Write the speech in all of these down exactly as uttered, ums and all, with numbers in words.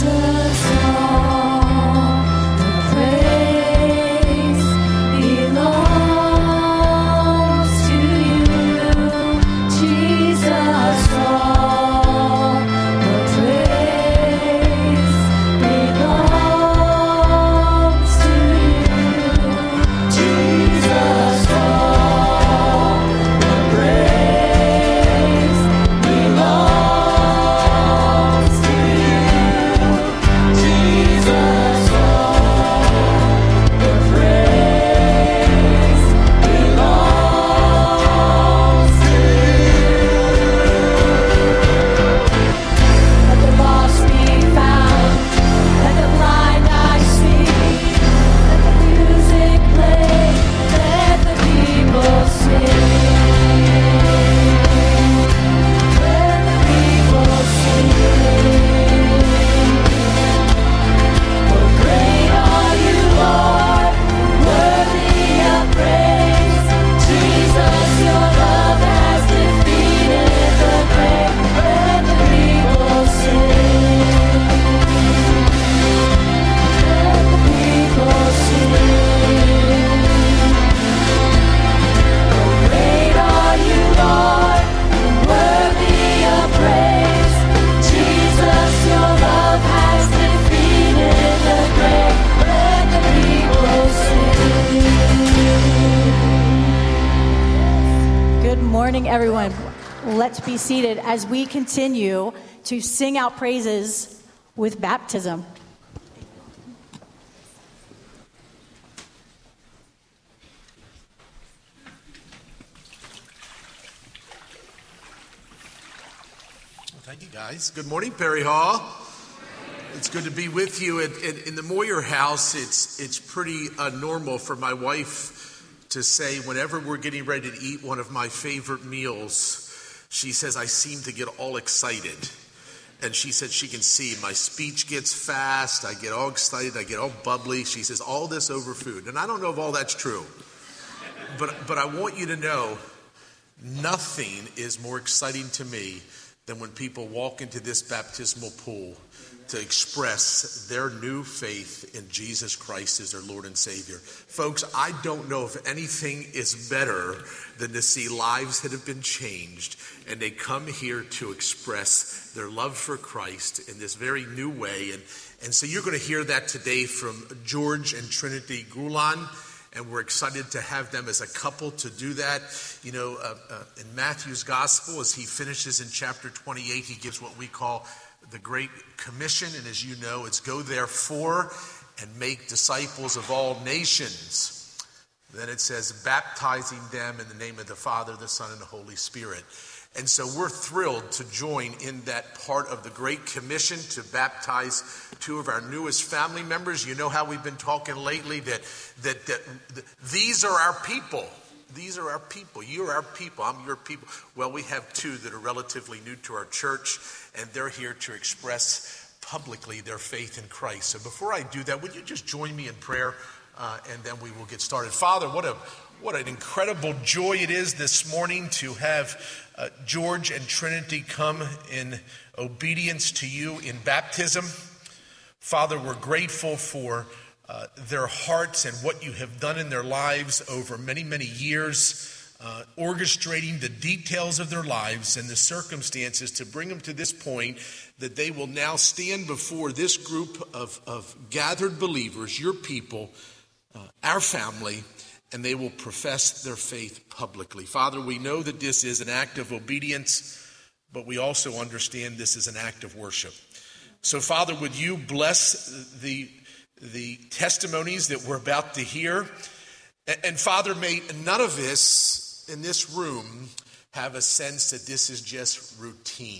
Everyone, let's be seated as we continue to sing out praises with baptism. Well, thank you, guys. Good morning, Perry Hall. It's good to be with you. In, in, in the Moyer house, it's it's pretty uh, normal for my wife to say whenever we're getting ready to eat one of my favorite meals, she says, I seem to get all excited. And she said she can see my speech gets fast, I get all excited, I get all bubbly. She says, all this over food. And I don't know if all that's true. But, but I want you to know, nothing is more exciting to me than when people walk into this baptismal pool to express their new faith in Jesus Christ as their Lord and Savior. Folks, I don't know if anything is better than to see lives that have been changed and they come here to express their love for Christ in this very new way. And, and so you're going to hear that today from George and Trinity Gulan, and we're excited to have them as a couple to do that. You know, uh, uh, in Matthew's gospel, as he finishes in chapter twenty-eight, he gives what we call the Great Commission, and as you know, it's go therefore and make disciples of all nations. Then it says baptizing them in the name of the Father, the Son, and the Holy Spirit. And so we're thrilled to join in that part of the Great Commission to baptize two of our newest family members. You know how we've been talking lately that that, that, that these are our people. These are our people. You're our people. I'm your people. Well, we have two that are relatively new to our church, and they're here to express publicly their faith in Christ. So before I do that, would you just join me in prayer, uh, and then we will get started. Father, what a what an incredible joy it is this morning to have uh, George and Trinity come in obedience to you in baptism. Father, we're grateful for Uh, their hearts and what you have done in their lives over many, many years, uh, orchestrating the details of their lives and the circumstances to bring them to this point that they will now stand before this group of, of gathered believers, your people, uh, our family, and they will profess their faith publicly. Father, we know that this is an act of obedience, but we also understand this is an act of worship. So, Father, would you bless the the testimonies that we're about to hear. And, and Father, may none of us in this room have a sense that this is just routine.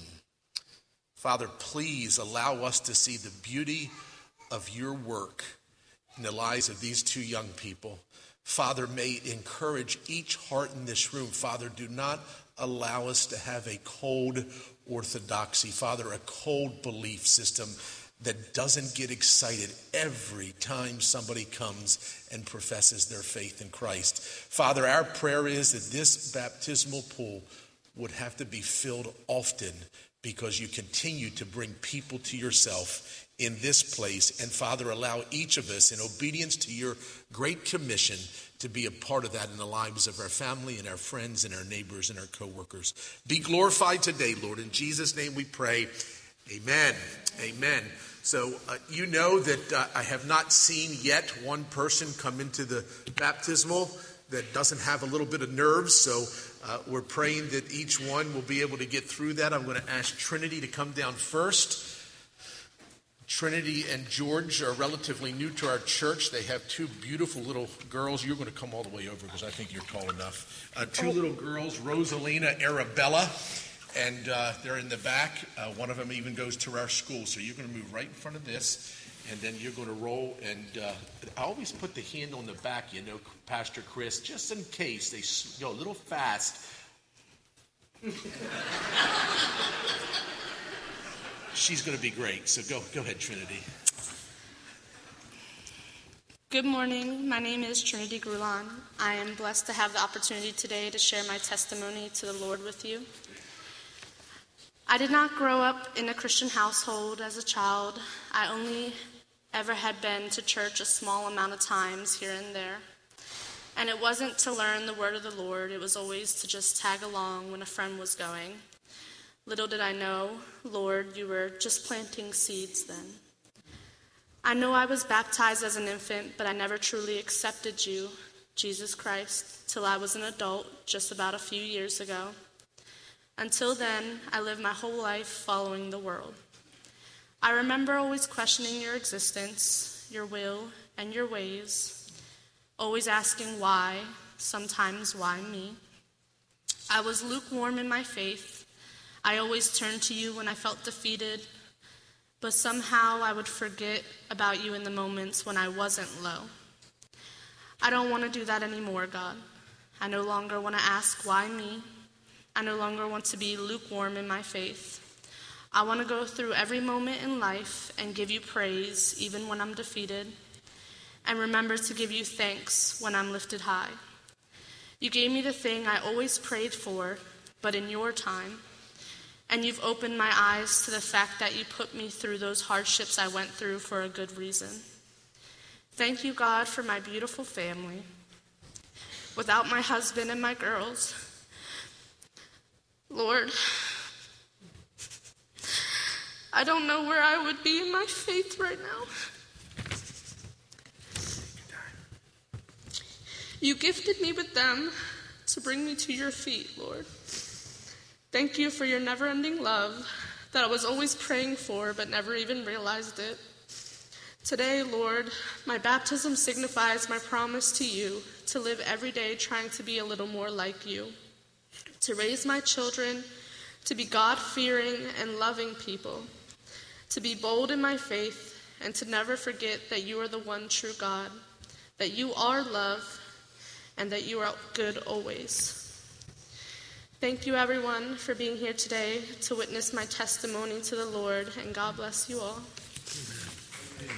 Father, please allow us to see the beauty of your work in the lives of these two young people. Father, may it encourage each heart in this room. Father, do not allow us to have a cold orthodoxy. Father, a cold belief system that doesn't get excited every time somebody comes and professes their faith in Christ. Father, our prayer is that this baptismal pool would have to be filled often because you continue to bring people to yourself in this place. And Father, allow each of us in obedience to your great commission to be a part of that in the lives of our family and our friends and our neighbors and our co-workers. Be glorified today, Lord. In Jesus' name we pray. Amen. Amen. So uh, you know that uh, I have not seen yet one person come into the baptismal that doesn't have a little bit of nerves. So uh, we're praying that each one will be able to get through that. I'm going to ask Trinity to come down first. Trinity and George are relatively new to our church. They have two beautiful little girls. You're going to come all the way over because I think you're tall enough. Uh, two little girls, Rosalina, Arabella, and uh, they're in the back. Uh, one of them even goes to our school. So you're going to move right in front of this, and then you're going to roll. And uh, I always put the handle in the back, you know, Pastor Chris, just in case they go a little fast. She's going to be great. So go, go ahead, Trinity. Good morning. My name is Trinity Grulon. I am blessed to have the opportunity today to share my testimony to the Lord with you. I did not grow up in a Christian household as a child. I only ever had been to church a small amount of times here and there. And it wasn't to learn the word of the Lord. It was always to just tag along when a friend was going. Little did I know, Lord, you were just planting seeds then. I know I was baptized as an infant, but I never truly accepted you, Jesus Christ, till I was an adult just about a few years ago. Until then, I lived my whole life following the world. I remember always questioning your existence, your will, and your ways, always asking why, sometimes why me. I was lukewarm in my faith. I always turned to you when I felt defeated, but somehow I would forget about you in the moments when I wasn't low. I don't want to do that anymore, God. I no longer want to ask why me. I no longer want to be lukewarm in my faith. I want to go through every moment in life and give you praise even when I'm defeated, and remember to give you thanks when I'm lifted high. You gave me the thing I always prayed for, but in your time. And you've opened my eyes to the fact that you put me through those hardships I went through for a good reason. Thank you, God, for my beautiful family. Without my husband and my girls, Lord, I don't know where I would be in my faith right now. You gifted me with them to bring me to your feet, Lord. Thank you for your never-ending love that I was always praying for but never even realized it. Today, Lord, my baptism signifies my promise to you to live every day trying to be a little more like you, to raise my children to be God-fearing and loving people, to be bold in my faith, and to never forget that you are the one true God, that you are love, and that you are good always. Thank you, everyone, for being here today to witness my testimony to the Lord, and God bless you all. Amen.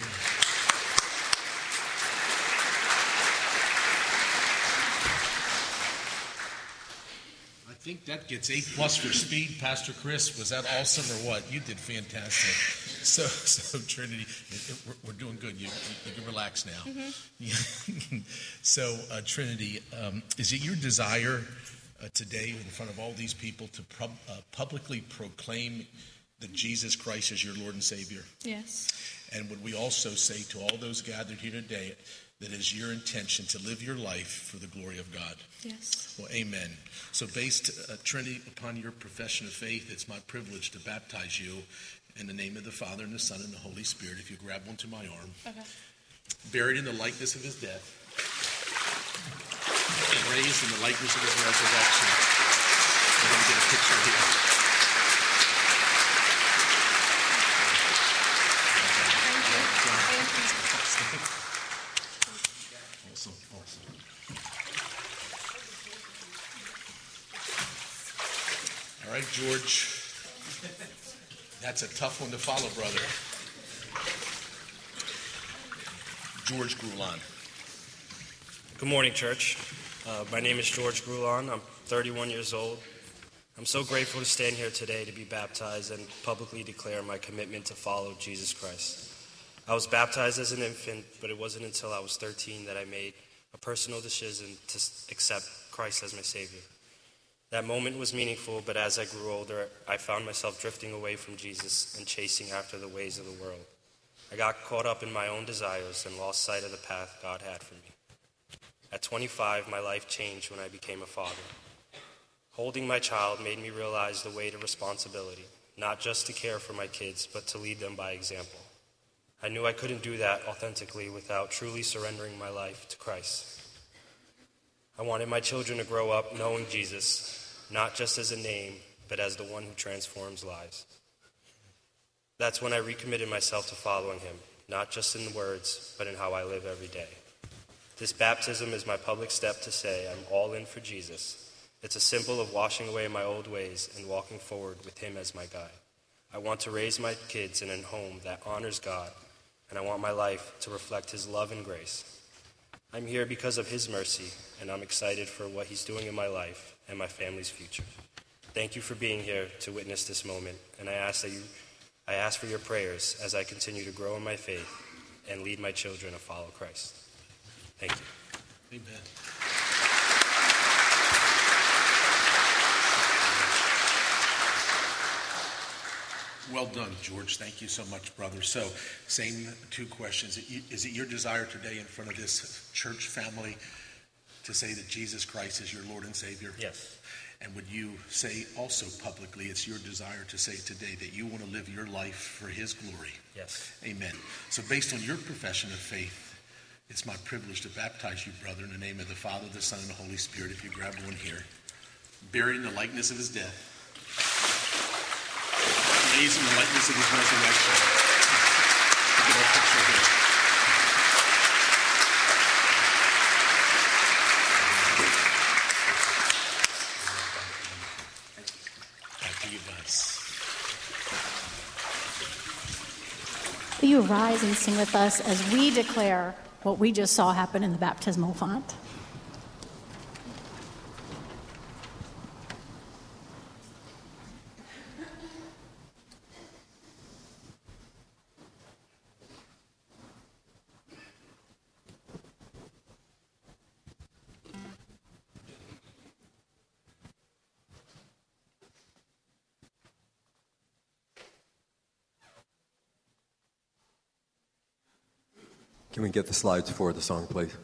I think that gets eight plus for speed. Pastor Chris, was that awesome or what? You did fantastic. So, so Trinity, we're, we're doing good. You, you can relax now. Mm-hmm. So, uh, Trinity, um, is it your desire Uh, today in front of all these people to pub, uh, publicly proclaim that Jesus Christ is your Lord and Savior? Yes. And would we also say to all those gathered here today that it is your intention to live your life for the glory of God? Yes. Well, amen. So based, uh, Trinity, upon your profession of faith, it's my privilege to baptize you in the name of the Father and the Son and the Holy Spirit. If you grab one to my arm. Okay. Buried in the likeness of his death, and raised in the likeness of his resurrection. We're going to get a picture here. Awesome, awesome. All right, George. That's a tough one to follow, brother. George Grulon. Good morning, church. Uh, my name is George Grulon. I'm thirty-one years old. I'm so grateful to stand here today to be baptized and publicly declare my commitment to follow Jesus Christ. I was baptized as an infant, but it wasn't until I was thirteen that I made a personal decision to accept Christ as my Savior. That moment was meaningful, but as I grew older, I found myself drifting away from Jesus and chasing after the ways of the world. I got caught up in my own desires and lost sight of the path God had for me. At twenty-five, my life changed when I became a father. Holding my child made me realize the weight of responsibility, not just to care for my kids, but to lead them by example. I knew I couldn't do that authentically without truly surrendering my life to Christ. I wanted my children to grow up knowing Jesus, not just as a name, but as the one who transforms lives. That's when I recommitted myself to following him, not just in words, but in how I live every day. This baptism is my public step to say I'm all in for Jesus. It's a symbol of washing away my old ways and walking forward with him as my guide. I want to raise my kids in a home that honors God, and I want my life to reflect his love and grace. I'm here because of his mercy, and I'm excited for what he's doing in my life and my family's future. Thank you for being here to witness this moment, and I ask that you, I ask for your prayers as I continue to grow in my faith and lead my children to follow Christ. Thank you. Amen. Well done, George. Thank you so much, brother. So, same two questions. Is it your desire today in front of this church family to say that Jesus Christ is your Lord and Savior? Yes. And would you say also publicly it's your desire to say today that you want to live your life for his glory? Yes. Amen. So based on your profession of faith, it's my privilege to baptize you, brother, in the name of the Father, the Son, and the Holy Spirit, if you grab one here. Buried in the likeness of his death. Raised in the likeness of his resurrection. Look at that picture here. Back to you guys. Will you rise and sing with us as we declare what we just saw happen in the baptismal font? Can we get the slides for the song, please?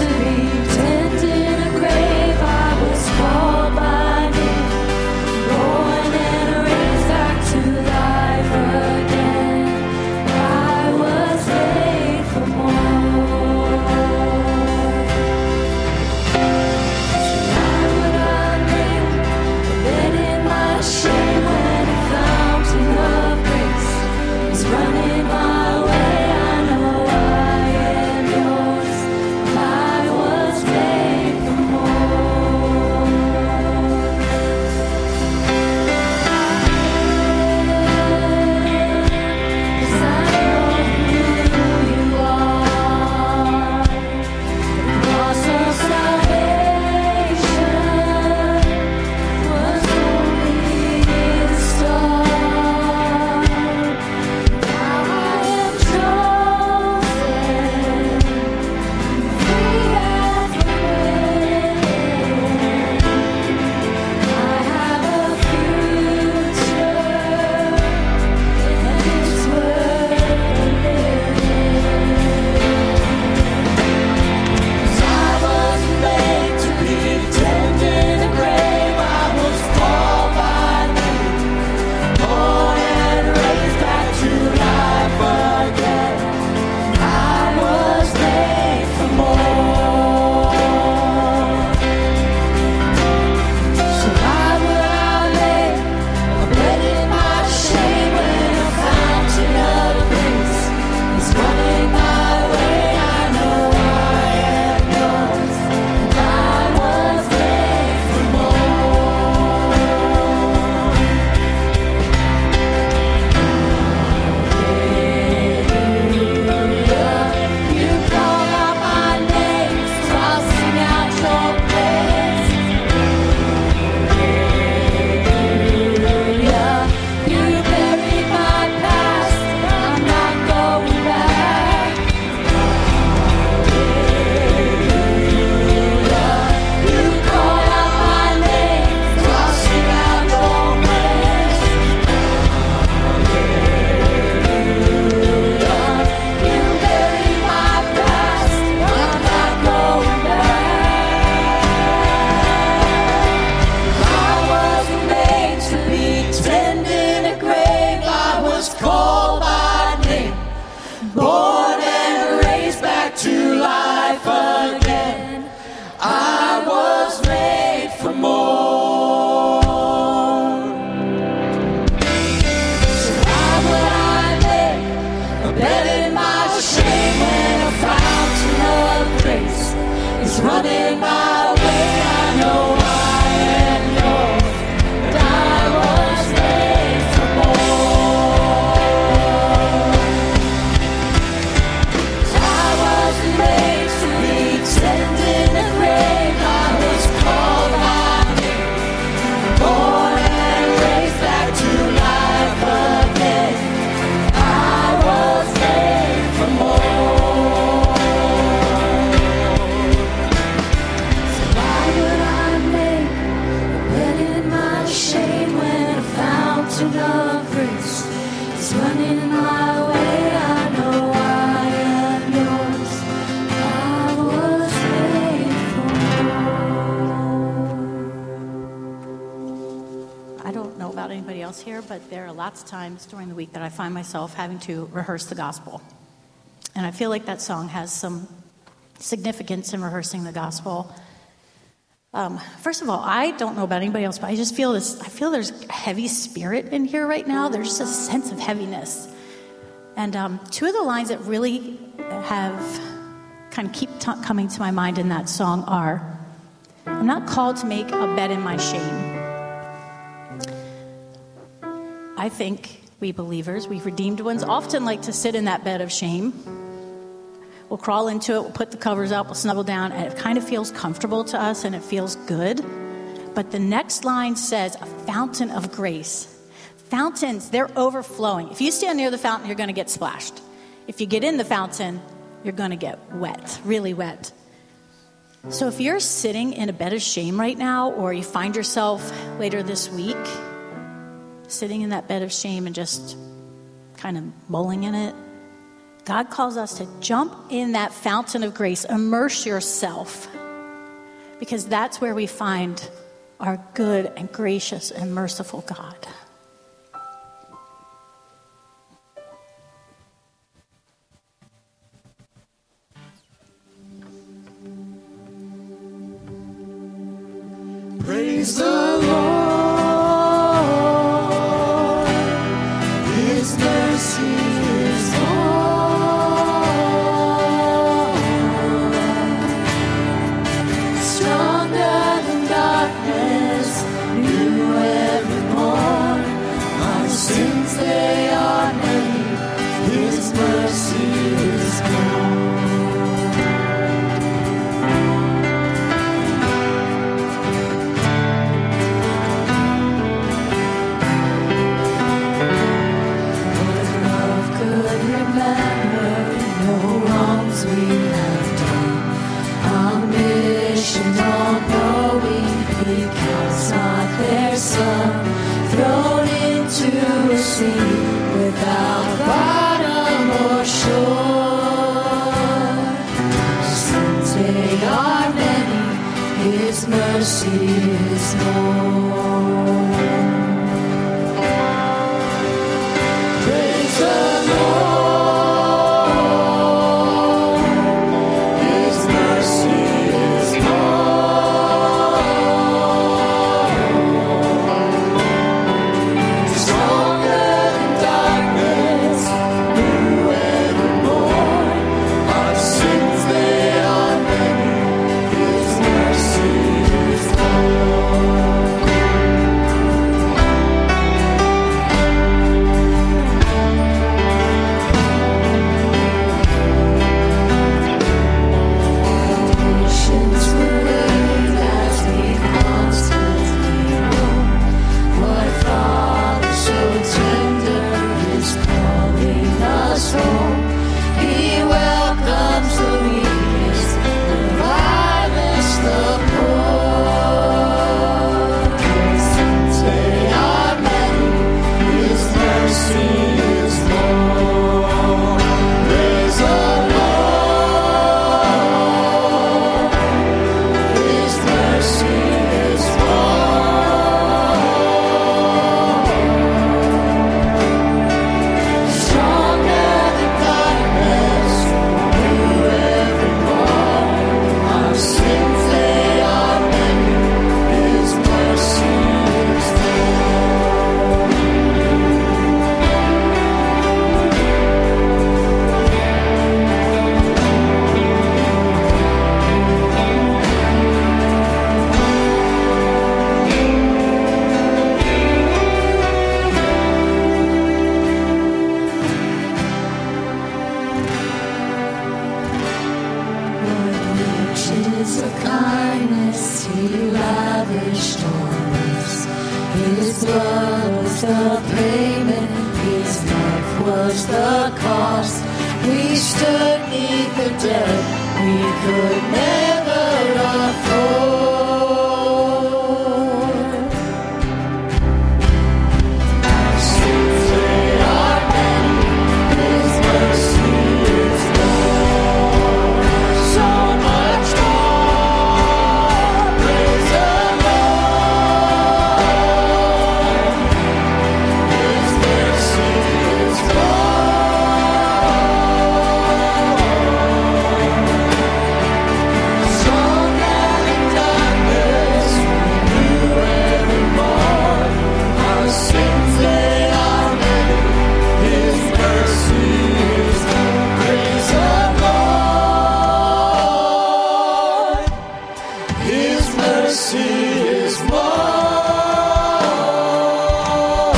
Tempted life again. I was made for more. So why would I make a bed in my shame when a fountain of grace is running my way? I know I am yours, and I was made for more. I was made to be tended in the grave. I was called by name, born and raised back to life again. I was made for more. So why would I make a bed in my shame when a fountain of grace is running my way? I know I am yours. I was made for more. I don't know about anybody else here, but there are lots of times during the week that I find myself having to rehearse the gospel. And I feel like that song has some significance in rehearsing the gospel. Um, first of all, I don't know about anybody else, but I just feel this, I feel there's a heavy spirit in here right now. There's just a sense of heaviness. And um, two of the lines that really have kind of keep t- coming to my mind in that song are, I'm not called to make a bed in my shame. I think we believers, we redeemed ones, often like to sit in that bed of shame. We'll crawl into it, we'll put the covers up, we'll snuggle down, and it kind of feels comfortable to us and it feels good. But the next line says, a fountain of grace. Fountains, they're overflowing. If you stand near the fountain, you're going to get splashed. If you get in the fountain, you're going to get wet, really wet. So if you're sitting in a bed of shame right now, or you find yourself later this week sitting in that bed of shame and just kind of mulling in it, God calls us to jump in that fountain of grace, immerse yourself, because that's where we find our good and gracious and merciful God. Praise the Lord, His mercy is more, stronger than darkness, new every morn. Our sins, they are many, His mercy is more. We have done omniscient, all-knowing, He counts not their sum, thrown into a sea without bottom or shore. Since they are many, His mercy is more. Praise the Lord. Praise was the cost. We stood neath the debt we could never afford. Our sins, they are many, His mercy is more. So much more, praise the Lord. His mercy is more. Strong and in darkness, we knew evermore. Our sins, they are many, His mercy is more. Praise the Lord. His mercy is more.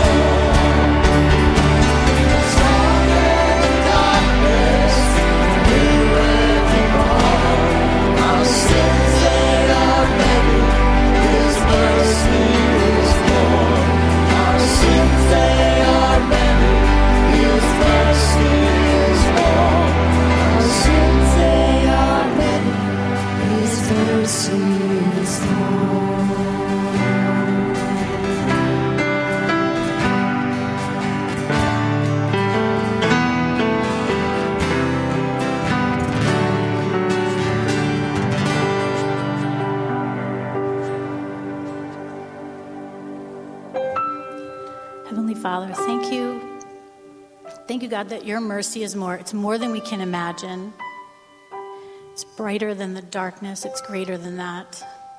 Strong and in darkness, we knew evermore. Our sins, they are many, His mercy is more. Our sins, they are many, His mercy is more. Our sins, they are many, His mercy is more. Heavenly Father, thank you. Thank you, God, that your mercy is more. It's more than we can imagine. It's brighter than the darkness. It's greater than that.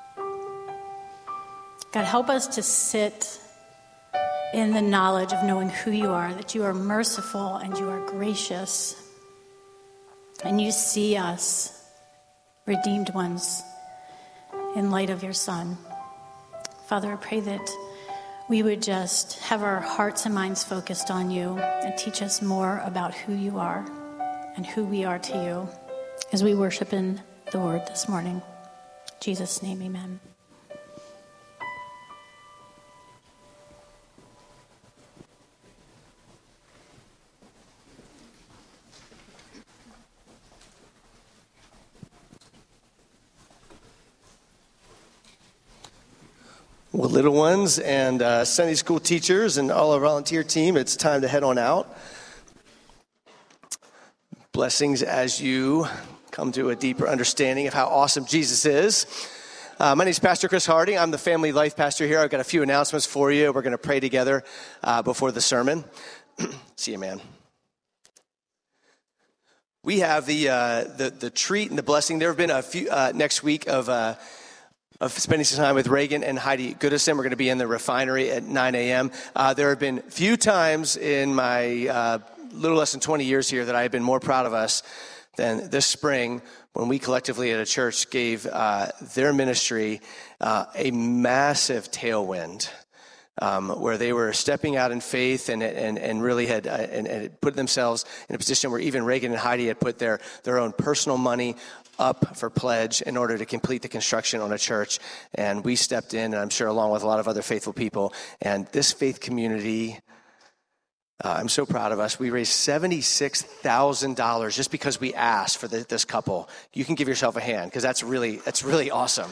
God, help us to sit in the knowledge of knowing who you are, that you are merciful and you are gracious. And you see us, redeemed ones, in light of your Son. Father, I pray that we would just have our hearts and minds focused on you and teach us more about who you are and who we are to you as we worship in the Word this morning. In Jesus' name, amen. Well, little ones and uh, Sunday school teachers and all our volunteer team, it's time to head on out. Blessings as you come to a deeper understanding of how awesome Jesus is. Uh, my name is Pastor Chris Harding. I'm the family life pastor here. I've got a few announcements for you. We're going to pray together uh, before the sermon. See you, man. We have the, uh, the the treat and the blessing. There have been a few uh, next week of uh, of spending some time with Reagan and Heidi Goodison. We're going to be in the refinery at nine a.m. Uh, there have been few times in my uh, little less than twenty years here that I have been more proud of us than this spring when we collectively at a church gave uh, their ministry uh, a massive tailwind. Um, where they were stepping out in faith and and, and really had uh, and, and put themselves in a position where even Reagan and Heidi had put their, their own personal money up for pledge in order to complete the construction on a church. And we stepped in, and I'm sure along with a lot of other faithful people. And this faith community, uh, I'm so proud of us. We raised seventy-six thousand dollars just because we asked for the, this couple. You can give yourself a hand because that's really, that's really awesome.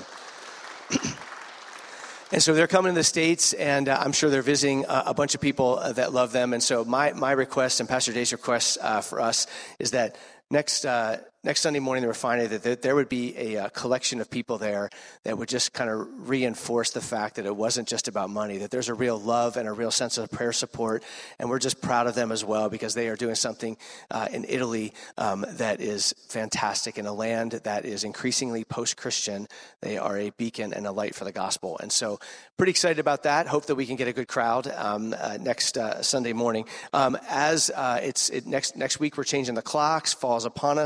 And so they're coming to the States, and uh, I'm sure they're visiting uh, a bunch of people uh, that love them. And so my my request and Pastor Day's request uh, for us is that next uh, next Sunday morning, the refinery, that there, there would be a, a collection of people there that would just kind of reinforce the fact that it wasn't just about money, that there's a real love and a real sense of prayer support. And we're just proud of them as well because they are doing something uh, in Italy um, that is fantastic in a land that is increasingly post-Christian. They are a beacon and a light for the gospel. And so pretty excited about that. Hope that we can get a good crowd um, uh, next uh, Sunday morning. Um, as uh, it's it, next next week, we're changing the clocks, falls upon us.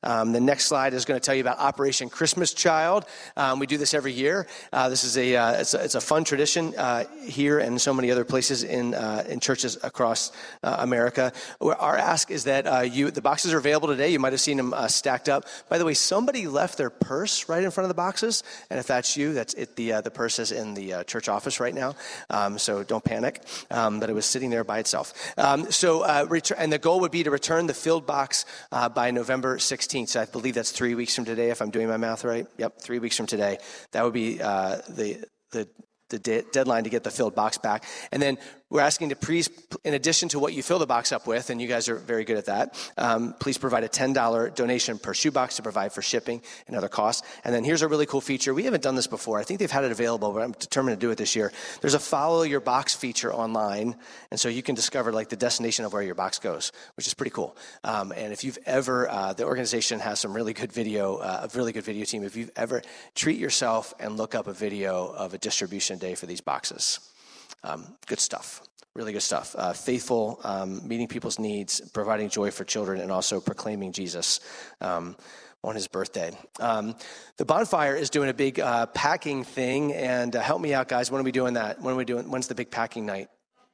Um, the next slide is going to tell you about Operation Christmas Child. Um, we do this every year. Uh, this is a, uh, it's a it's a fun tradition uh, here and so many other places in uh, in churches across uh, America. Our ask is that uh, you the boxes are available today. You might have seen them uh, stacked up. By the way, somebody left their purse right in front of the boxes, and if that's you, that's it. The uh, the purse is in the uh, church office right now, um, so don't panic. Um, but it was sitting there by itself. Um, so uh, return, and the goal would be to return the filled box uh, by November sixteenth. So I believe that's three weeks from today, if I'm doing my math right. Yep, three weeks from today. That would be uh, the the the de- deadline to get the filled box back. And then we're asking to please, in addition to what you fill the box up with, and you guys are very good at that, um, please provide a ten dollars donation per shoebox to provide for shipping and other costs. And then here's a really cool feature. We haven't done this before. I think they've had it available, but I'm determined to do it this year. There's a follow your box feature online, and so you can discover like the destination of where your box goes, which is pretty cool. Um, and if you've ever, uh, the organization has some really good video, uh, a really good video team. If you've ever, treat yourself and look up a video of a distribution day for these boxes. Um, good stuff. Really good stuff. Uh, faithful, um, meeting people's needs, providing joy for children, and also proclaiming Jesus um, on his birthday. Um, the bonfire is doing a big uh, packing thing, and uh, help me out, guys. When are we doing that? When are we doing? When's the big packing night?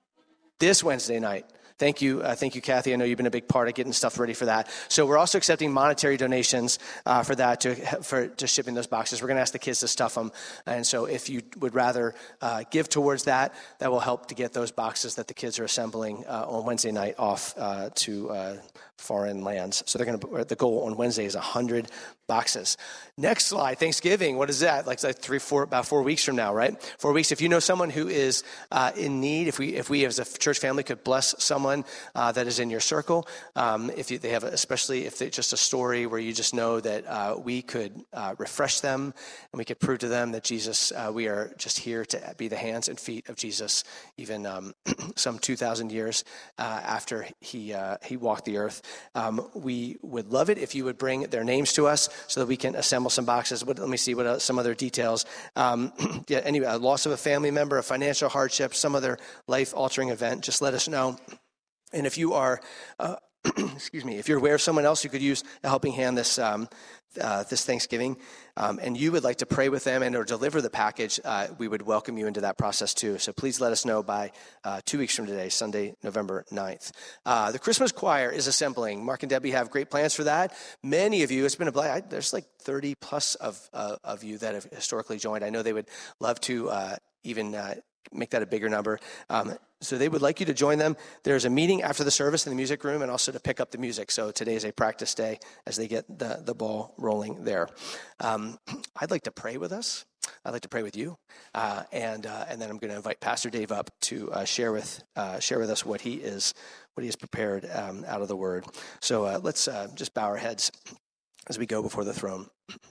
This Wednesday night. Thank you. Uh, thank you, Kathy. I know you've been a big part of getting stuff ready for that. So we're also accepting monetary donations uh, for that, to for to shipping those boxes. We're going to ask the kids to stuff them. And so if you would rather uh, give towards that, that will help to get those boxes that the kids are assembling uh, on Wednesday night off uh, to uh, foreign lands. So they're going to, the goal on Wednesday is one hundred boxes. Next slide, Thanksgiving. What is that? Like, like three, four, about four weeks from now, right? Four weeks. If you know someone who is uh, in need, if we, if we as a church family could bless someone uh, that is in your circle, um, if you, they have, a, especially if it's just a story where you just know that uh, we could uh, refresh them and we could prove to them that Jesus, uh, we are just here to be the hands and feet of Jesus, even um, some two thousand years uh, after he uh, he walked the earth. Um, we would love it if you would bring their names to us so that we can assemble some boxes. What, let me see what uh, some other details. Um, yeah, anyway, a loss of a family member, a financial hardship, some other life-altering event. Just let us know. And if you are, uh, excuse me, if you're aware of someone else who could use a helping hand this um, uh, this Thanksgiving, um, and you would like to pray with them and or deliver the package, uh, we would welcome you into that process too. So please let us know by uh, two weeks from today, Sunday, November ninth. Uh, the Christmas choir is assembling. Mark and Debbie have great plans for that. Many of you, it's been a blast. There's like thirty plus of uh, of you that have historically joined. I know they would love to uh, even uh, make that a bigger number. Um, So they would like you to join them. There's a meeting after the service in the music room and also to pick up the music. So today is a practice day as they get the, the ball rolling there. Um, I'd like to pray with us. I'd like to pray with you. Uh, and uh, and then I'm going to invite Pastor Dave up to uh, share with uh, share with us what he is what he has prepared um, out of the Word. So uh, let's uh, just bow our heads as we go before the throne.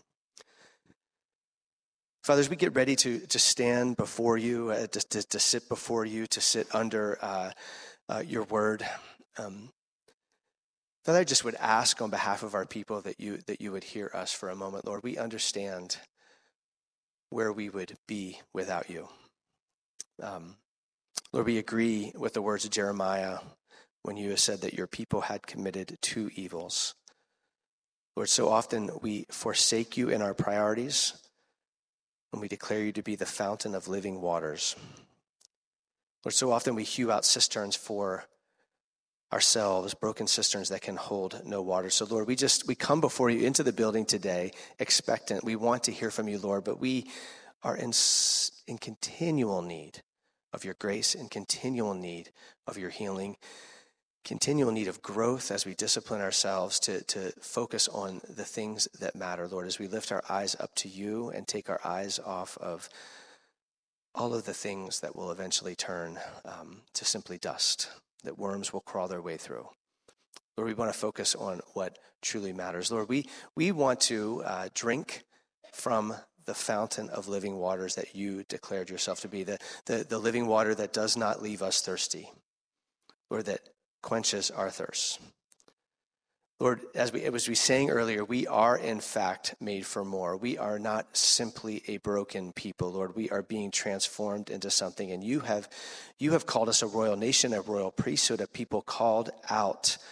Father, as we get ready to to stand before you, uh, to, to, to sit before you, to sit under uh, uh, your word, um, Father, I just would ask on behalf of our people that you that you would hear us for a moment, Lord. We understand where we would be without you. Um, Lord, we agree with the words of Jeremiah when you have said that your people had committed two evils. Lord, so often we forsake you in our priorities, when we declare you to be the fountain of living waters. Lord, so often we hew out cisterns for ourselves, broken cisterns that can hold no water. So Lord, we just, we come before you into the building today, expectant. We want to hear from you, Lord, but we are in, in continual need of your grace, in continual need of your healing, continual need of growth as we discipline ourselves to, to focus on the things that matter, Lord, as we lift our eyes up to you and take our eyes off of all of the things that will eventually turn um, to simply dust, that worms will crawl their way through. Lord, we want to focus on what truly matters. Lord, we, we want to uh, drink from the fountain of living waters that you declared yourself to be, the, the, the living water that does not leave us thirsty, Lord, that quenches our thirst. Lord, as we, as we sang earlier, we are in fact made for more. We are not simply a broken people, Lord. We are being transformed into something, and you have, you have called us a royal nation, a royal priesthood, a people called out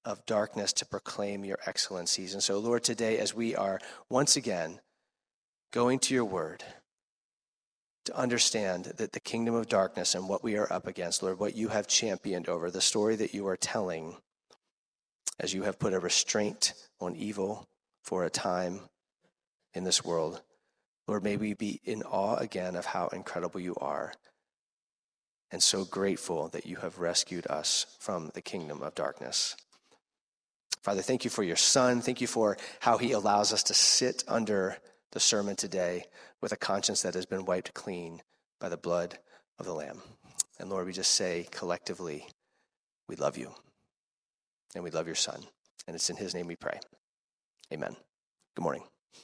of darkness to proclaim your excellencies. And so, Lord, today as we are once again going to your word to understand that the kingdom of darkness and what we are up against, Lord, what you have championed over, the story that you are telling as you have put a restraint on evil for a time in this world. Lord, may we be in awe again of how incredible you are, and so grateful that you have rescued us from the kingdom of darkness. Father, thank you for your Son. Thank you for how he allows us to sit under the sermon today with a conscience that has been wiped clean by the blood of the Lamb. And Lord, we just say collectively, we love you, and we love your Son. And it's in his name we pray. Amen. Good morning.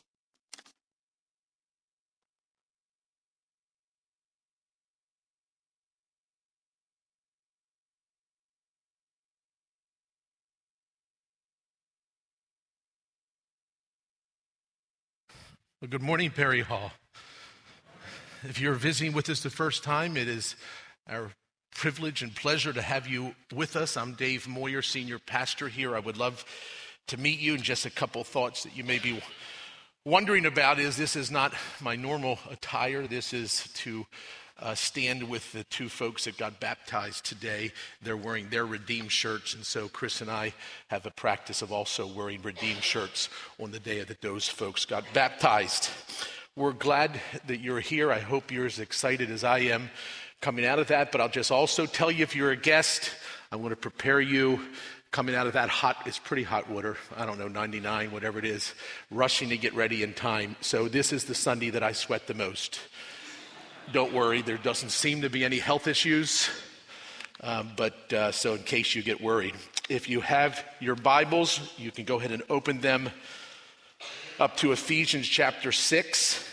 Well, good morning, Perry Hall. If you're visiting with us the first time, it is our privilege and pleasure to have you with us. I'm Dave Moyer, senior pastor here. I would love to meet you. And just a couple thoughts that you may be wondering about is this is not my normal attire. This is to uh, stand with the two folks that got baptized today. They're wearing their Redeemed shirts, and so Chris and I have a practice of also wearing Redeemed shirts on the day that those folks got baptized. We're glad that you're here. I hope you're as excited as I am coming out of that, but I'll just also tell you, if you're a guest, I want to prepare you coming out of that hot, it's pretty hot water, I don't know, ninety-nine, whatever it is, rushing to get ready in time. So this is the Sunday that I sweat the most. Don't worry, there doesn't seem to be any health issues, um, but uh, so in case you get worried. If you have your Bibles, you can go ahead and open them up to Ephesians chapter six.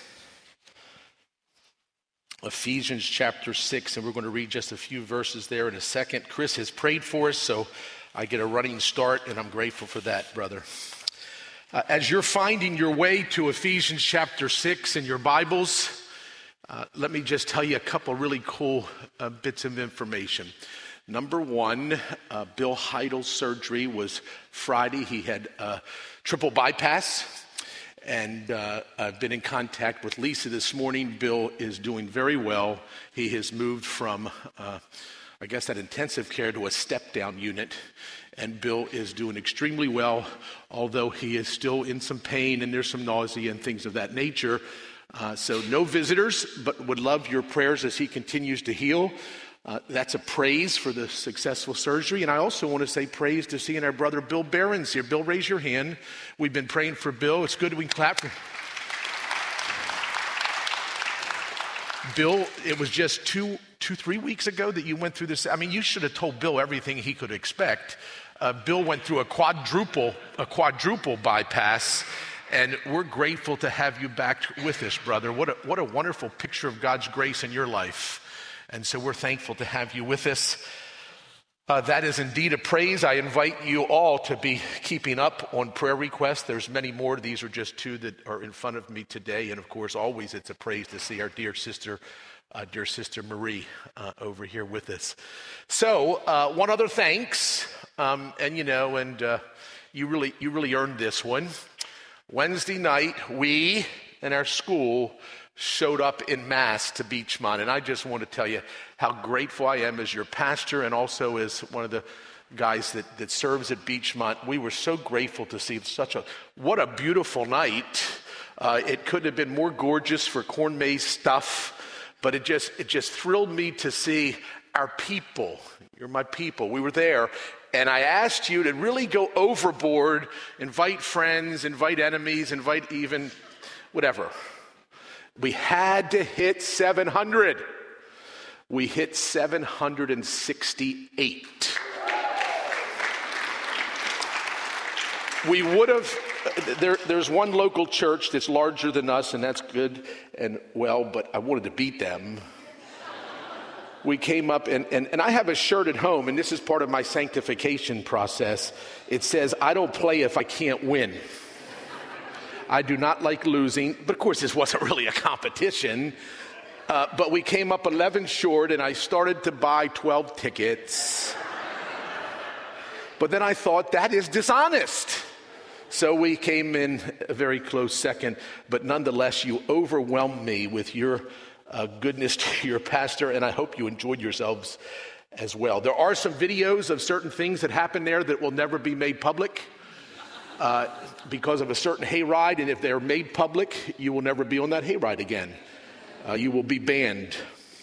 Ephesians chapter six, and we're going to read just a few verses there in a second. Chris has prayed for us, so I get a running start, and I'm grateful for that, brother. Uh, as you're finding your way to Ephesians chapter six in your Bibles, uh, let me just tell you a couple really cool uh, bits of information. Number one, uh, Bill Heidel's surgery was Friday. He had a triple bypass. And uh, I've been in contact with Lisa this morning. Bill is doing very well. He has moved from, uh, I guess, that intensive care to a step-down unit. And Bill is doing extremely well, although he is still in some pain and there's some nausea and things of that nature. Uh, so no visitors, but would love your prayers as he continues to heal. Uh, that's a praise for the successful surgery. And I also want to say praise to seeing our brother Bill Behrens here. Bill, raise your hand. We've been praying for Bill. It's good we can clap for Bill. It was just two, two, three weeks ago that you went through this. I mean, you should have told Bill everything he could expect. Uh, Bill went through a quadruple, a quadruple bypass. And we're grateful to have you back with us, brother. What a, what a wonderful picture of God's grace in your life. And so we're thankful to have you with us. Uh, that is indeed a praise. I invite you all to be keeping up on prayer requests. There's many more. These are just two that are in front of me today. And of course, always it's a praise to see our dear sister, uh, dear sister Marie uh, over here with us. So uh, one other thanks. Um, and you know, and uh, you really, you really earned this one. Wednesday night, we and our school showed up in mass to Beachmont. And I just want to tell you how grateful I am as your pastor and also as one of the guys that, that serves at Beachmont. We were so grateful to see such a, what a beautiful night. Uh, it couldn't have been more gorgeous for corn maze stuff, but it just, it just thrilled me to see our people. You're my people. We were there. And I asked you to really go overboard, invite friends, invite enemies, invite even whatever. We had to hit seven hundred. We hit seven hundred sixty-eight. We would have, there, there's one local church that's larger than us, and that's good and well, but I wanted to beat them. We came up, and, and, and I have a shirt at home, and this is part of my sanctification process. It says, I don't play if I can't win. I do not like losing, but of course this wasn't really a competition. Uh, but we came up eleven short, and I started to buy twelve tickets. But then I thought, that is dishonest. So we came in a very close second, but nonetheless, you overwhelmed me with your uh, goodness to your pastor, and I hope you enjoyed yourselves as well. There are some videos of certain things that happen there that will never be made public uh, because of a certain hayride, and if they're made public, you will never be on that hayride again. Uh, you will be banned.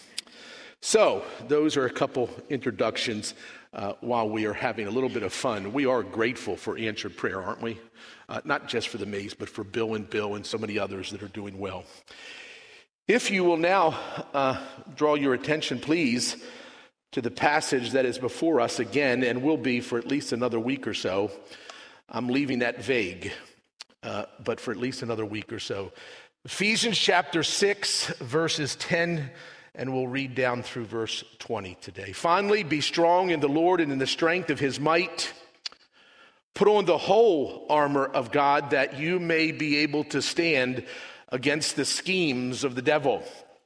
So those are a couple introductions uh, while we are having a little bit of fun. We are grateful for answered prayer, aren't we? Uh, not just for the Mays, but for Bill and Bill and so many others that are doing well. If you will now uh, draw your attention, please, to the passage that is before us again and will be for at least another week or so. I'm leaving that vague, uh, but for at least another week or so. Ephesians chapter six, verses ten, and we'll read down through verse twenty today. Finally, be strong in the Lord and in the strength of his might. Put on the whole armor of God that you may be able to stand against the schemes of the devil.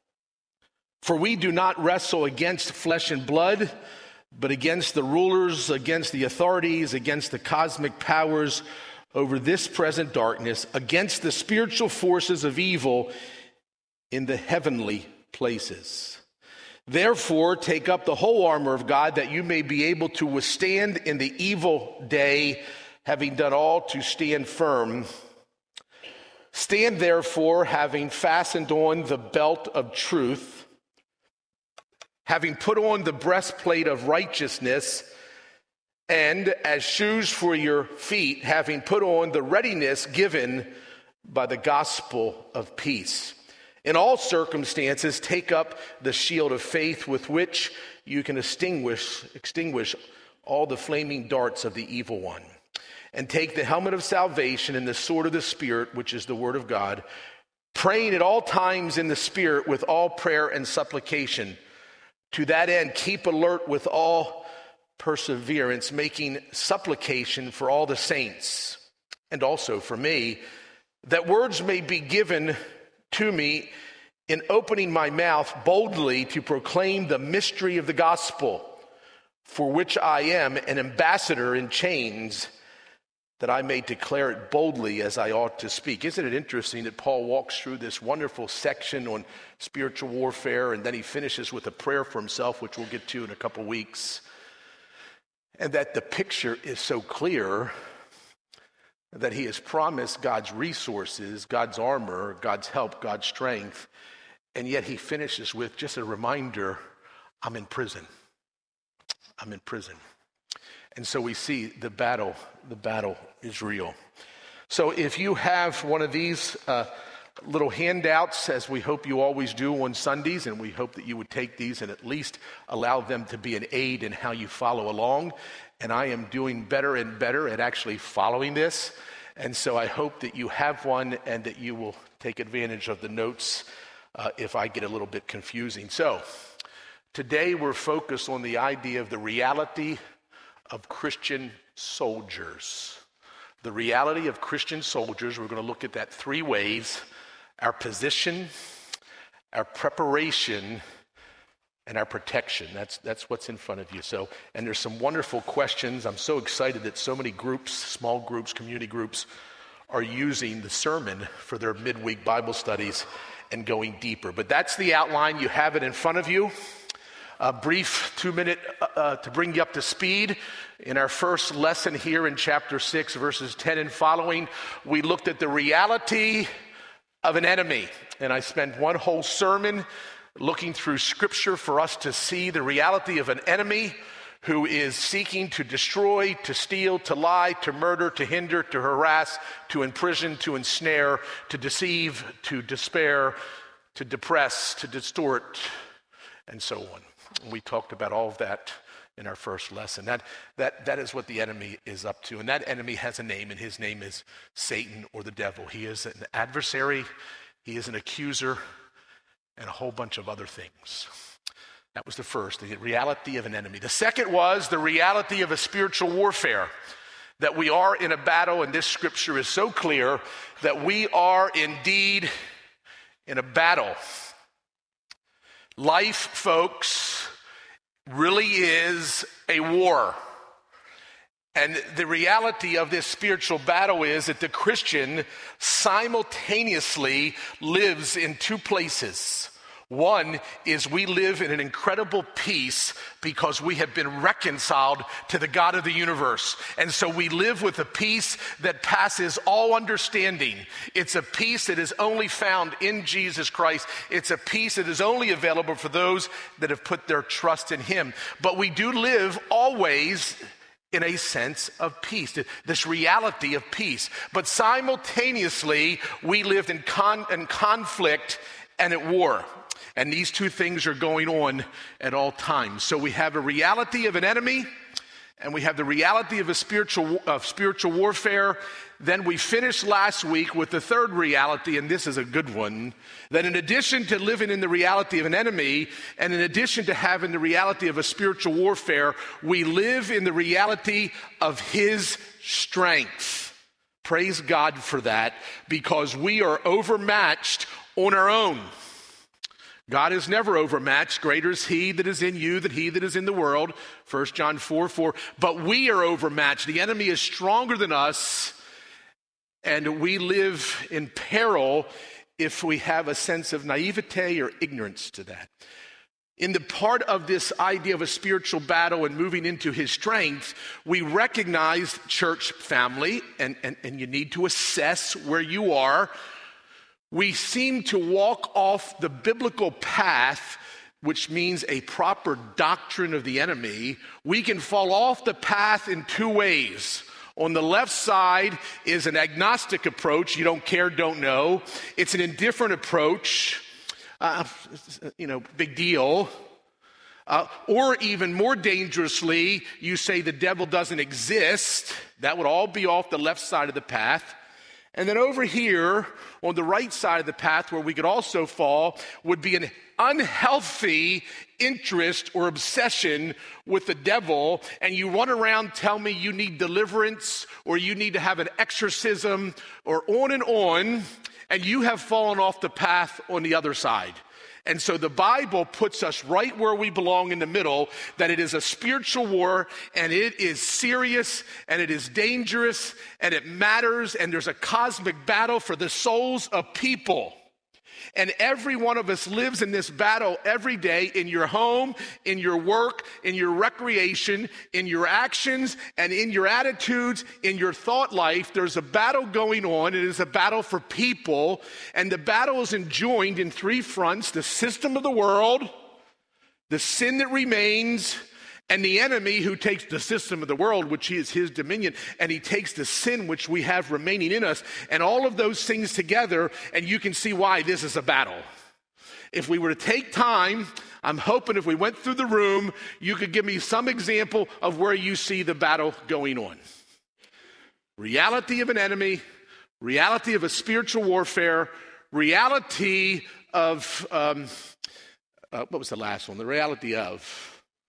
For we do not wrestle against flesh and blood, but against the rulers, against the authorities, against the cosmic powers over this present darkness, against the spiritual forces of evil in the heavenly places. Therefore, take up the whole armor of God that you may be able to withstand in the evil day, having done all to stand firm. Stand therefore, having fastened on the belt of truth, having put on the breastplate of righteousness, and as shoes for your feet, having put on the readiness given by the gospel of peace. In all circumstances, take up the shield of faith with which you can extinguish, extinguish all the flaming darts of the evil one. And take the helmet of salvation and the sword of the Spirit, which is the word of God, praying at all times in the Spirit with all prayer and supplication. To that end, keep alert with all perseverance, making supplication for all the saints, and also for me, that words may be given to me in opening my mouth boldly to proclaim the mystery of the gospel, for which I am an ambassador in chains, that I may declare it boldly as I ought to speak. Isn't it interesting that Paul walks through this wonderful section on spiritual warfare, and then he finishes with a prayer for himself, which we'll get to in a couple weeks, and that the picture is so clear that he has promised God's resources, God's armor, God's help, God's strength, and yet he finishes with just a reminder, I'm in prison. I'm in prison. And so we see the battle, the battle is real. So if you have one of these uh, little handouts, as we hope you always do on Sundays, and we hope that you would take these and at least allow them to be an aid in how you follow along. And I am doing better and better at actually following this. And so I hope that you have one and that you will take advantage of the notes uh, if I get a little bit confusing. So today we're focused on the idea of the reality of Christian soldiers. The reality of Christian soldiers, we're going to look at that three ways: our position, our preparation, and our protection. That's that's what's in front of you. So, and there's some wonderful questions. I'm so excited that so many groups, small groups, community groups, are using the sermon for their midweek Bible studies and going deeper. But that's the outline. You have it in front of you. A brief two-minute uh, to bring you up to speed. In our first lesson here in chapter six, verses ten and following, we looked at the reality of an enemy. And I spent one whole sermon looking through Scripture for us to see the reality of an enemy who is seeking to destroy, to steal, to lie, to murder, to hinder, to harass, to imprison, to ensnare, to deceive, to despair, to depress, to distort, and so on. We talked about all of that in our first lesson. That, that, that is what the enemy is up to. And that enemy has a name, and his name is Satan, or the devil. He is an adversary, he is an accuser, and a whole bunch of other things. That was the first, the reality of an enemy. The second was the reality of a spiritual warfare, that we are in a battle, and this scripture is so clear that we are indeed in a battle. Life, folks, really is a war. And the reality of this spiritual battle is that the Christian simultaneously lives in two places. One is we live in an incredible peace because we have been reconciled to the God of the universe. And so we live with a peace that passes all understanding. It's a peace that is only found in Jesus Christ. It's a peace that is only available for those that have put their trust in him. But we do live always in a sense of peace, this reality of peace. But simultaneously, we lived in, con- in conflict and at war. And these two things are going on at all times. So we have a reality of an enemy, and we have the reality of a spiritual of spiritual warfare. Then we finished last week with the third reality, and this is a good one, that in addition to living in the reality of an enemy, and in addition to having the reality of a spiritual warfare, we live in the reality of his strength. Praise God for that, because we are overmatched on our own. God is never overmatched. Greater is he that is in you than he that is in the world. First John four four. But we are overmatched. The enemy is stronger than us, and we live in peril if we have a sense of naivete or ignorance to that. In the part of this idea of a spiritual battle and moving into his strength, we recognize, church family, and, and, and you need to assess where you are. We seem to walk off the biblical path, which means a proper doctrine of the enemy. We can fall off the path in two ways. On the left side is an agnostic approach. You don't care, don't know. It's an indifferent approach. Uh, you know, big deal. Uh, or even more dangerously, you say the devil doesn't exist. That would all be off the left side of the path. And then over here, on the right side of the path, where we could also fall, would be an unhealthy interest or obsession with the devil. And you run around, tell me you need deliverance, or you need to have an exorcism, or on and on, and you have fallen off the path on the other side. And so the Bible puts us right where we belong in the middle, that it is a spiritual war, and it is serious, and it is dangerous, and it matters, and there's a cosmic battle for the souls of people. And every one of us lives in this battle every day, in your home, in your work, in your recreation, in your actions, and in your attitudes, in your thought life. There's a battle going on. It is a battle for people. And the battle is enjoined in three fronts: the system of the world, the sin that remains, and the enemy who takes the system of the world, which is his dominion, and he takes the sin which we have remaining in us, and all of those things together, and you can see why this is a battle. If we were to take time, I'm hoping if we went through the room, you could give me some example of where you see the battle going on. Reality of an enemy, reality of a spiritual warfare, reality of, um, uh, what was the last one? The reality of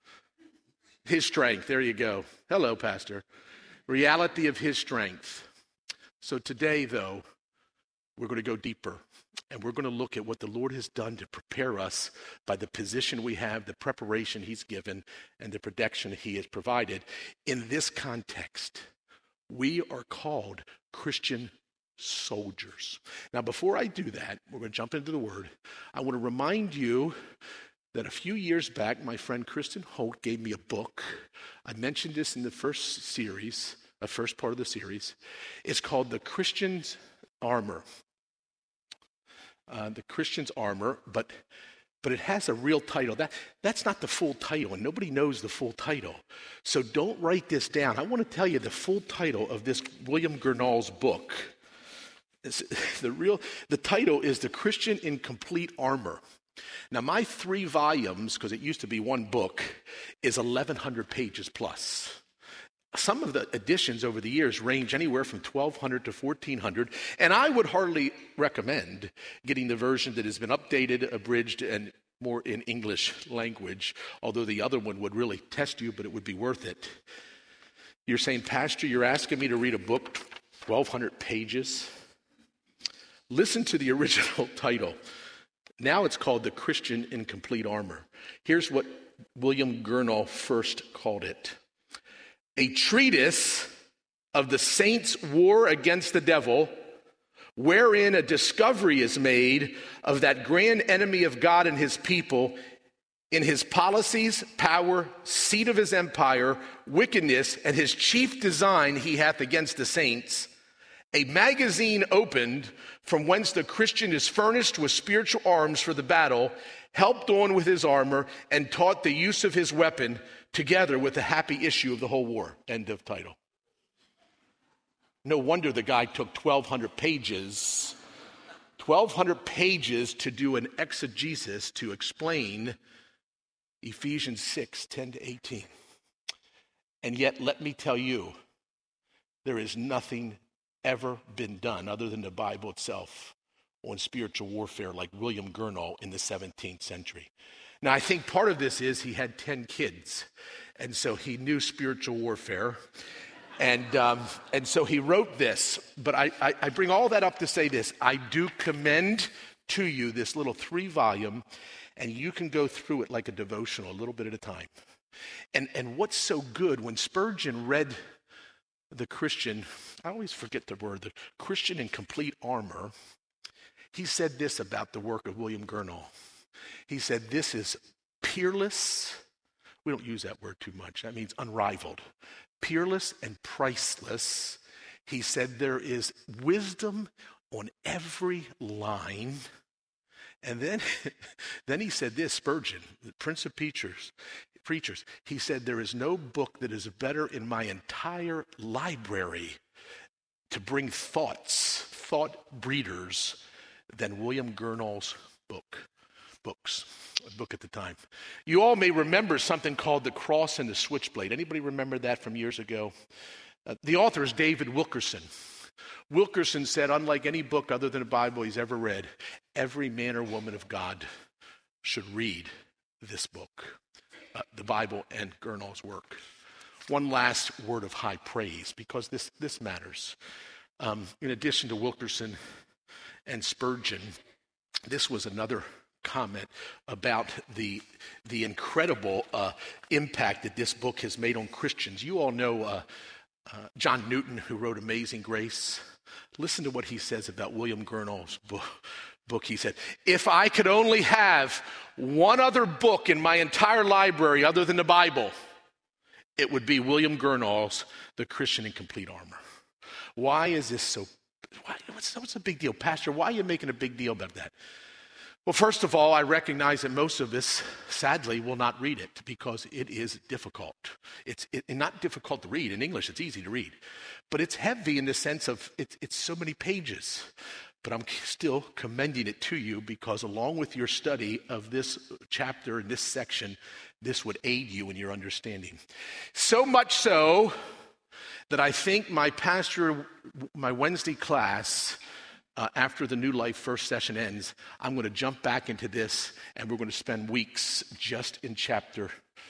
his strength. There you go. Hello, Pastor. Reality of his strength. So today, though, we're going to go deeper, and we're going to look at what the Lord has done to prepare us by the position we have, the preparation he's given, and the protection he has provided. In this context, we are called Christian soldiers. Now, before I do that, we're going to jump into the Word. I want to remind you that a few years back, my friend Kristen Holt gave me a book. I mentioned this in the first series, the first part of the series. It's called The Christian's Armor. Uh, the Christian's Armor, but but it has a real title. That That's not the full title, and nobody knows the full title. So don't write this down. I want to tell you the full title of this William Gurnall's book. It's, the real the title is The Christian in Complete Armor. Now, my three volumes, because it used to be one book, is eleven hundred pages plus. Some of the editions over the years range anywhere from twelve hundred to fourteen hundred, and I would hardly recommend getting the version that has been updated, abridged, and more in English language, although the other one would really test you, but it would be worth it. You're saying, Pastor, you're asking me to read a book, twelve hundred pages? Listen to the original title. Now it's called The Christian in Complete Armor. Here's what William Gurnall first called it: a treatise of the saints' war against the devil, wherein a discovery is made of that grand enemy of God and his people, in his policies, power, seat of his empire, wickedness, and his chief design he hath against the saints, a magazine opened from whence the Christian is furnished with spiritual arms for the battle, helped on with his armor, and taught the use of his weapon, together with the happy issue of the whole war. End of title. No wonder the guy took twelve hundred pages, twelve hundred pages to do an exegesis to explain Ephesians six, ten to eighteen. And yet, let me tell you, there is nothing ever been done other than the Bible itself on spiritual warfare like William Gurnall in the seventeenth century. Now, I think part of this is he had ten kids, and so he knew spiritual warfare. And um, and so he wrote this. But I, I, I bring all that up to say this. I do commend to you this little three-volume, and you can go through it like a devotional, a little bit at a time. And and what's so good, when Spurgeon read the Christian, I always forget the word, the Christian in complete armor, he said this about the work of William Gurnall. He said, this is peerless. We don't use that word too much. That means unrivaled. Peerless and priceless. He said there is wisdom on every line. And then, then he said this, Spurgeon, the Prince of Preachers, preachers, he said, there is no book that is better in my entire library to bring thoughts, thought breeders, than William Gurnall's book, books, a book at the time. You all may remember something called The Cross and the Switchblade. Anybody remember that from years ago? Uh, the author is David Wilkerson. Wilkerson said, unlike any book other than the Bible he's ever read, every man or woman of God should read this book, uh, the Bible and Gurnall's work. One last word of high praise, because this, this matters. Um, in addition to Wilkerson and Spurgeon, this was another comment about the the incredible uh, impact that this book has made on Christians. You all know uh, uh, John Newton, who wrote Amazing Grace. Listen to what he says about William Gurnall's book. book. He said, if I could only have one other book in my entire library other than the Bible, it would be William Gurnall's The Christian in Complete Armor. Why is this so, why, what's, what's the big deal? Pastor, why are you making a big deal about that? Well, first of all, I recognize that most of us, sadly, will not read it because it is difficult. It's it, not difficult to read. In English, it's easy to read. But it's heavy in the sense of it, it's so many pages. But I'm still commending it to you because along with your study of this chapter and this section, this would aid you in your understanding. So much so that I think my pastor, my Wednesday class, Uh, after the New Life first session ends, I'm going to jump back into this, and we're going to spend weeks just in chapter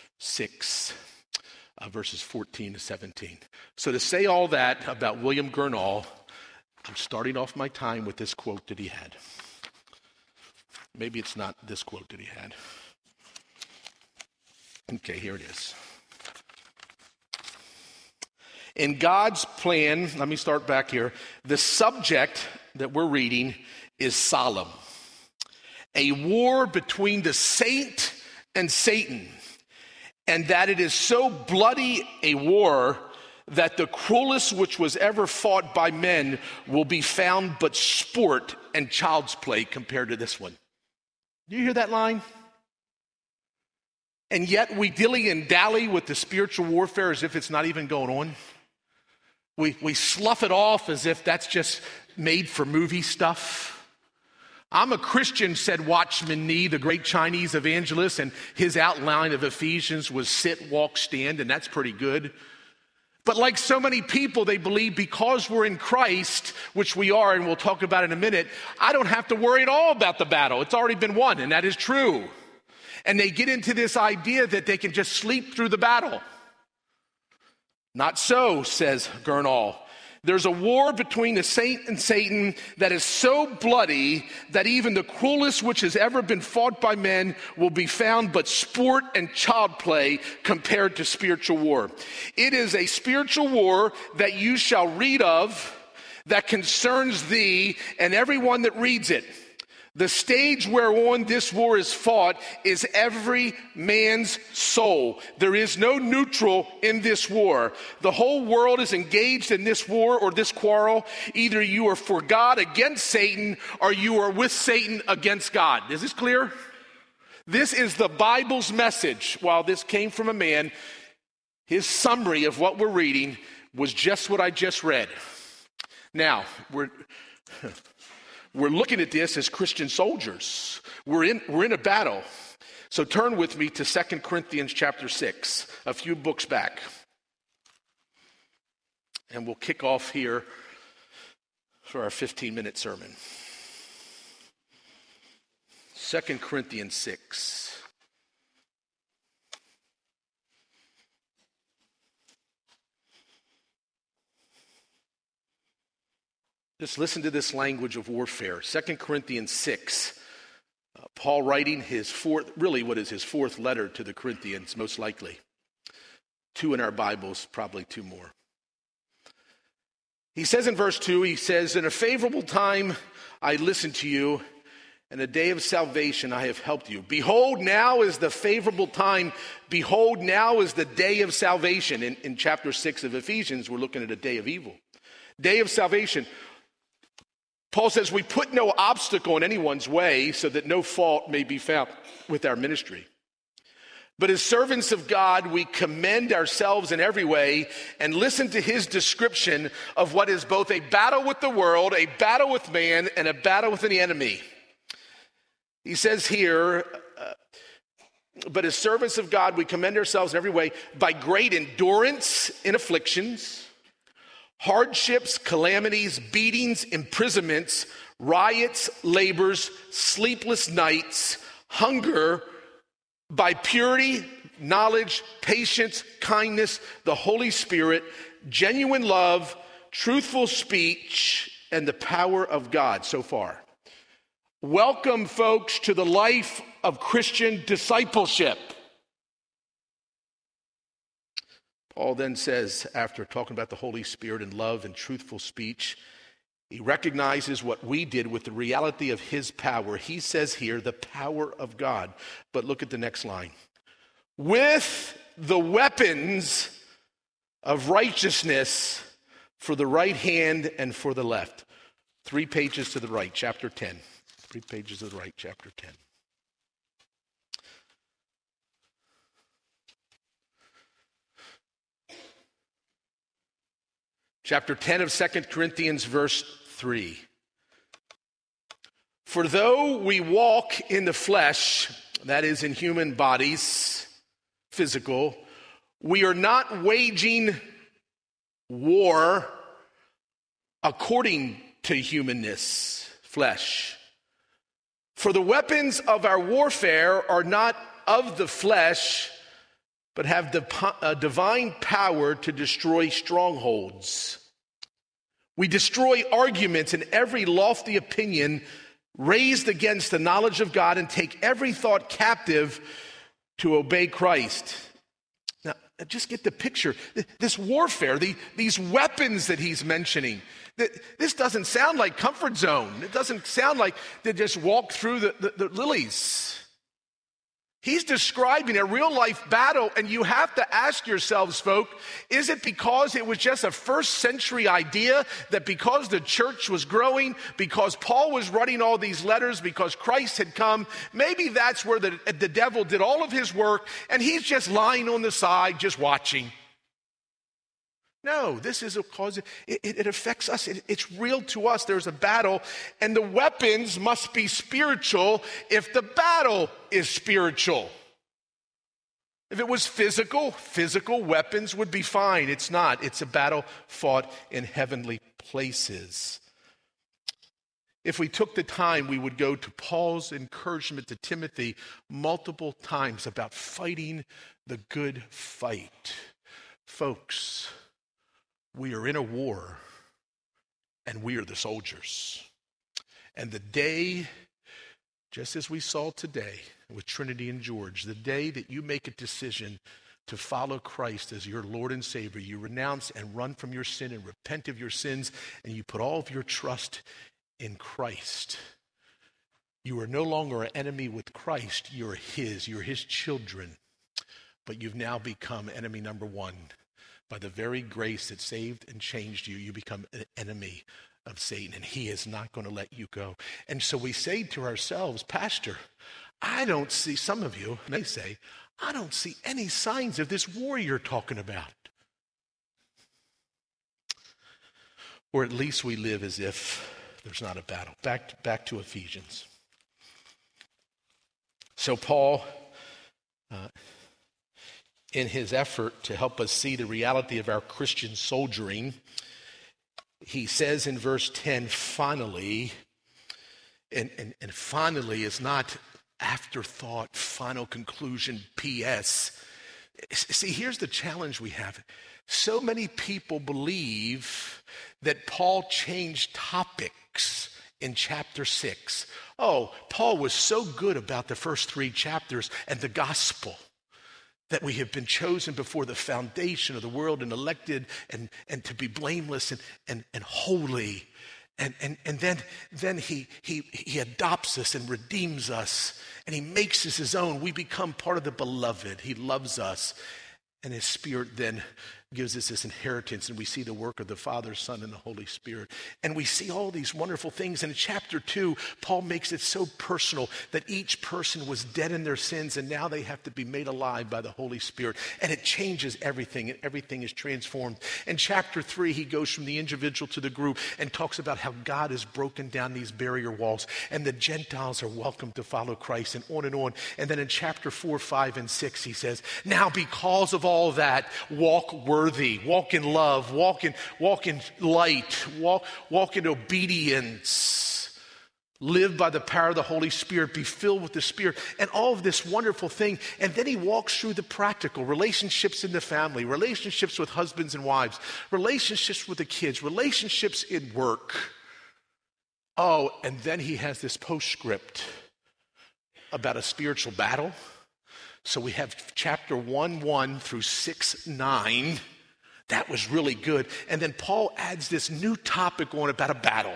six, uh, verses fourteen to seventeen. So to say all that about William Gurnall, I'm starting off my time with this quote that he had. Maybe it's not this quote that he had. Okay, here it is. In God's plan, let me start back here. The subject that we're reading is solemn. A war between the saint and Satan. And that it is so bloody a war that the cruelest which was ever fought by men will be found but sport and child's play compared to this one. Do you hear that line? And yet we dilly and dally with the spiritual warfare as if it's not even going on. We we slough it off as if that's just made for movie stuff. I'm a Christian, said Watchman Nee, the great Chinese evangelist, and his outline of Ephesians was sit, walk, stand, and that's pretty good. But like so many people, they believe because we're in Christ, which we are, and we'll talk about in a minute, I don't have to worry at all about the battle. It's already been won, and that is true. And they get into this idea that they can just sleep through the battle. Not so, says Gurnall. There's a war between the saint and Satan that is so bloody that even the cruelest which has ever been fought by men will be found but sport and child play compared to spiritual war. It is a spiritual war that you shall read of that concerns thee and everyone that reads it. The stage whereon this war is fought is every man's soul. There is no neutral in this war. The whole world is engaged in this war or this quarrel. Either you are for God against Satan, or you are with Satan against God. Is this clear? This is the Bible's message. While this came from a man, his summary of what we're reading was just what I just read. Now, we're... We're looking at this as Christian soldiers. We're in, we're in a battle. So turn with me to Second Corinthians chapter six, a few books back. And we'll kick off here for our fifteen-minute sermon. Second Corinthians six. Just listen to this language of warfare. Second Corinthians six, uh, Paul writing his fourth, really what is his fourth letter to the Corinthians, most likely. Two in our Bibles, probably two more. He says in verse two, he says, in a favorable time I listened to you, and a day of salvation I have helped you. Behold, now is the favorable time. Behold, now is the day of salvation. In, in chapter six of Ephesians, we're looking at a day of evil. Day of salvation. Paul says, we put no obstacle in anyone's way so that no fault may be found with our ministry. But as servants of God, we commend ourselves in every way and listen to his description of what is both a battle with the world, a battle with man, and a battle with the enemy. He says here, uh, but as servants of God, we commend ourselves in every way by great endurance in afflictions, hardships, calamities, beatings, imprisonments, riots, labors, sleepless nights, hunger, by purity, knowledge, patience, kindness, the Holy Spirit, genuine love, truthful speech, and the power of God. So far. Welcome, folks, to the life of Christian discipleship. Paul then says, after talking about the Holy Spirit and love and truthful speech, he recognizes what we did with the reality of his power. He says here, the power of God. But look at the next line. With the weapons of righteousness for the right hand and for the left. Three pages to the right, chapter ten. Three pages to the right, chapter ten. Chapter ten of Second Corinthians, verse three. For though we walk in the flesh, that is in human bodies, physical, we are not waging war according to humanness, flesh. For the weapons of our warfare are not of the flesh, but have the uh, divine power to destroy strongholds. We destroy arguments and every lofty opinion raised against the knowledge of God and take every thought captive to obey Christ. Now, just get the picture. This warfare, the, these weapons that he's mentioning, this doesn't sound like comfort zone. It doesn't sound like they just walk through the, the, the lilies. He's describing a real life battle, and you have to ask yourselves, folk, is it because it was just a first century idea that because the church was growing, because Paul was writing all these letters, because Christ had come, maybe that's where the, the devil did all of his work, and he's just lying on the side, just watching? No, this is a cause, it, it, it affects us. It, it's real to us. There's a battle, and the weapons must be spiritual if the battle is spiritual. If it was physical, physical weapons would be fine. It's not. It's a battle fought in heavenly places. If we took the time, we would go to Paul's encouragement to Timothy multiple times about fighting the good fight. Folks, we are in a war. and we are the soldiers. And the day, just as we saw today with Trinity and George, the day that you make a decision to follow Christ as your Lord and Savior, you renounce and run from your sin and repent of your sins, and you put all of your trust in Christ. You are no longer an enemy with Christ. You're his. You're his children. But you've now become enemy number one. By the very grace that saved and changed you, you become an enemy of Satan, and he is not going to let you go. And so we say to ourselves, Pastor, I don't see, some of you may say, I don't see any signs of this war you're talking about. Or at least we live as if there's not a battle. Back to, back to Ephesians. So Paul, uh, in his effort to help us see the reality of our Christian soldiering, he says in verse ten, finally, and, and, and finally is not afterthought, final conclusion, P S. See, here's the challenge we have. So many people believe that Paul changed topics in chapter six. Oh, Paul was so good about the first three chapters and the gospel, that we have been chosen before the foundation of the world and elected and, and to be blameless and, and, and holy. And, and, and then, then he, he, he adopts us and redeems us, and he makes us his own. We become part of the beloved. He loves us. And his Spirit then gives us this inheritance, and we see the work of the Father, Son, and the Holy Spirit. And we see all these wonderful things. And in chapter two, Paul makes it so personal that each person was dead in their sins, and now they have to be made alive by the Holy Spirit. And it changes everything, and everything is transformed. In chapter three, he goes from the individual to the group and talks about how God has broken down these barrier walls, and the Gentiles are welcome to follow Christ, and on and on. And then in chapter four, five, and six, he says, now because of all that, walk worthy. Worthy, walk in love, walk in, walk in light, walk, walk in obedience, live by the power of the Holy Spirit, be filled with the Spirit, and all of this wonderful thing. And then he walks through the practical relationships in the family, relationships with husbands and wives, relationships with the kids, relationships in work. Oh, and then he has this postscript about a spiritual battle. So we have chapter one, one through six, nine. That was really good. And then Paul adds this new topic on about a battle.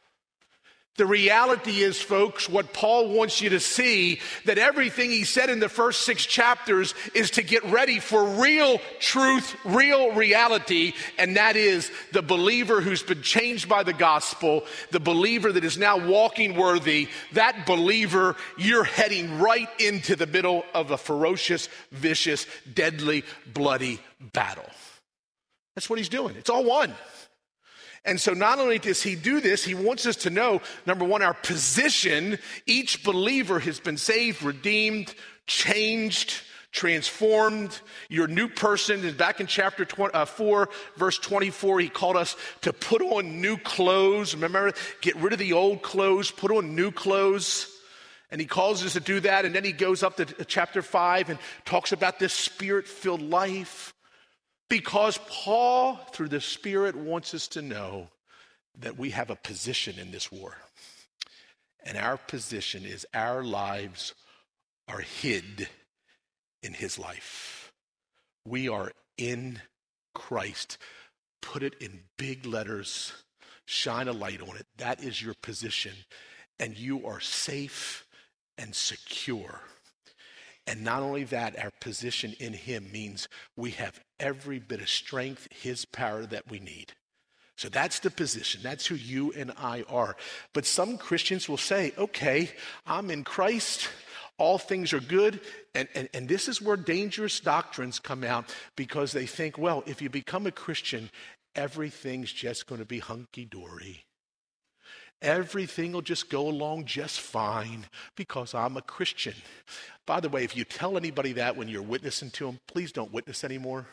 The reality is, folks, what Paul wants you to see, that everything he said in the first six chapters is to get ready for real truth, real reality, and that is the believer who's been changed by the gospel, the believer that is now walking worthy. That believer, you're heading right into the middle of a ferocious, vicious, deadly, bloody battle. That's what he's doing. It's all one. And so not only does he do this, he wants us to know, number one, our position. Each believer has been saved, redeemed, changed, transformed. Your new person is back in chapter four, verse twenty-four. He called us to put on new clothes. Remember, get rid of the old clothes, put on new clothes. And he calls us to do that. And then he goes up to chapter five and talks about this Spirit-filled life. Because Paul, through the Spirit, wants us to know that we have a position in this war. And our position is our lives are hid in his life. We are in Christ. Put it in big letters. Shine a light on it. That is your position. And you are safe and secure. And not only that, our position in him means we have every bit of strength, his power that we need. So that's the position. That's who you and I are. But some Christians will say, okay, I'm in Christ. All things are good. And, and, and this is where dangerous doctrines come out, because they think, well, if you become a Christian, everything's just going to be hunky-dory. Everything will just go along just fine because I'm a Christian. By the way, if you tell anybody that when you're witnessing to them, please don't witness anymore.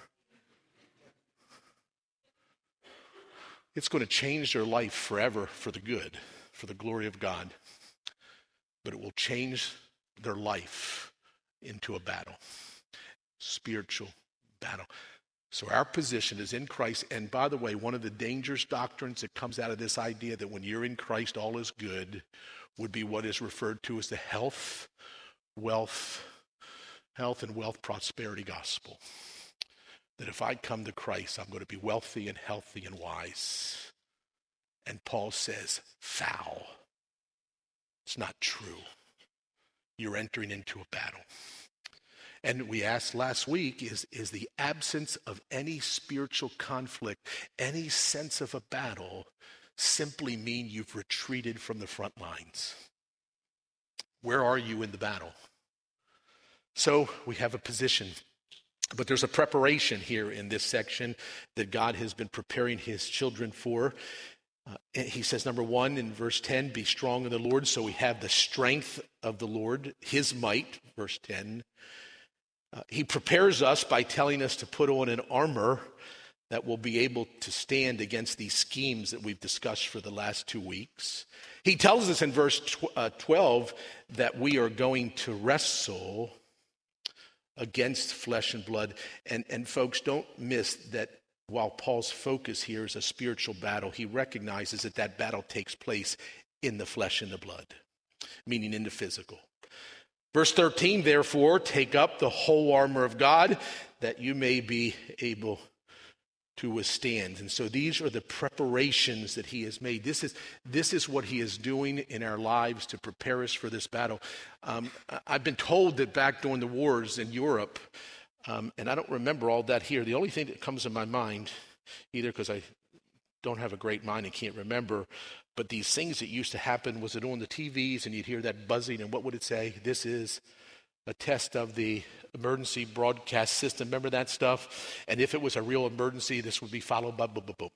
It's going to change their life forever for the good, for the glory of God. But it will change their life into a battle, spiritual battle. So our position is in Christ. And by the way, one of the dangerous doctrines that comes out of this idea that when you're in Christ, all is good, would be what is referred to as the health, wealth, health and wealth prosperity gospel. That if I come to Christ, I'm going to be wealthy and healthy and wise. And Paul says, foul. It's not true. You're entering into a battle. And we asked last week, is, is the absence of any spiritual conflict, any sense of a battle, simply mean you've retreated from the front lines? Where are you in the battle? So we have a position, but there's a preparation here in this section that God has been preparing his children for. Uh, he says, number one, in verse ten, be strong in the Lord. So we have the strength of the Lord, his might, verse ten. Uh, he prepares us by telling us to put on an armor that will be able to stand against these schemes that we've discussed for the last two weeks. He tells us in verse tw- uh, twelve that we are going to wrestle against flesh and blood. And, and folks, don't miss that while Paul's focus here is a spiritual battle, he recognizes that that battle takes place in the flesh and the blood, meaning in the physical. Verse thirteen, therefore, take up the whole armor of God that you may be able to withstand. And so these are the preparations that he has made. This is, this is what he is doing in our lives to prepare us for this battle. Um, I've been told that back during the wars in Europe, um, and I don't remember all that here, the only thing that comes to my mind, either because I don't have a great mind and can't remember, but these things that used to happen, was it on the T Vs and you'd hear that buzzing and what would it say? This is a test of the emergency broadcast system. Remember that stuff? And if it was a real emergency, this would be followed by boom, boom, boom.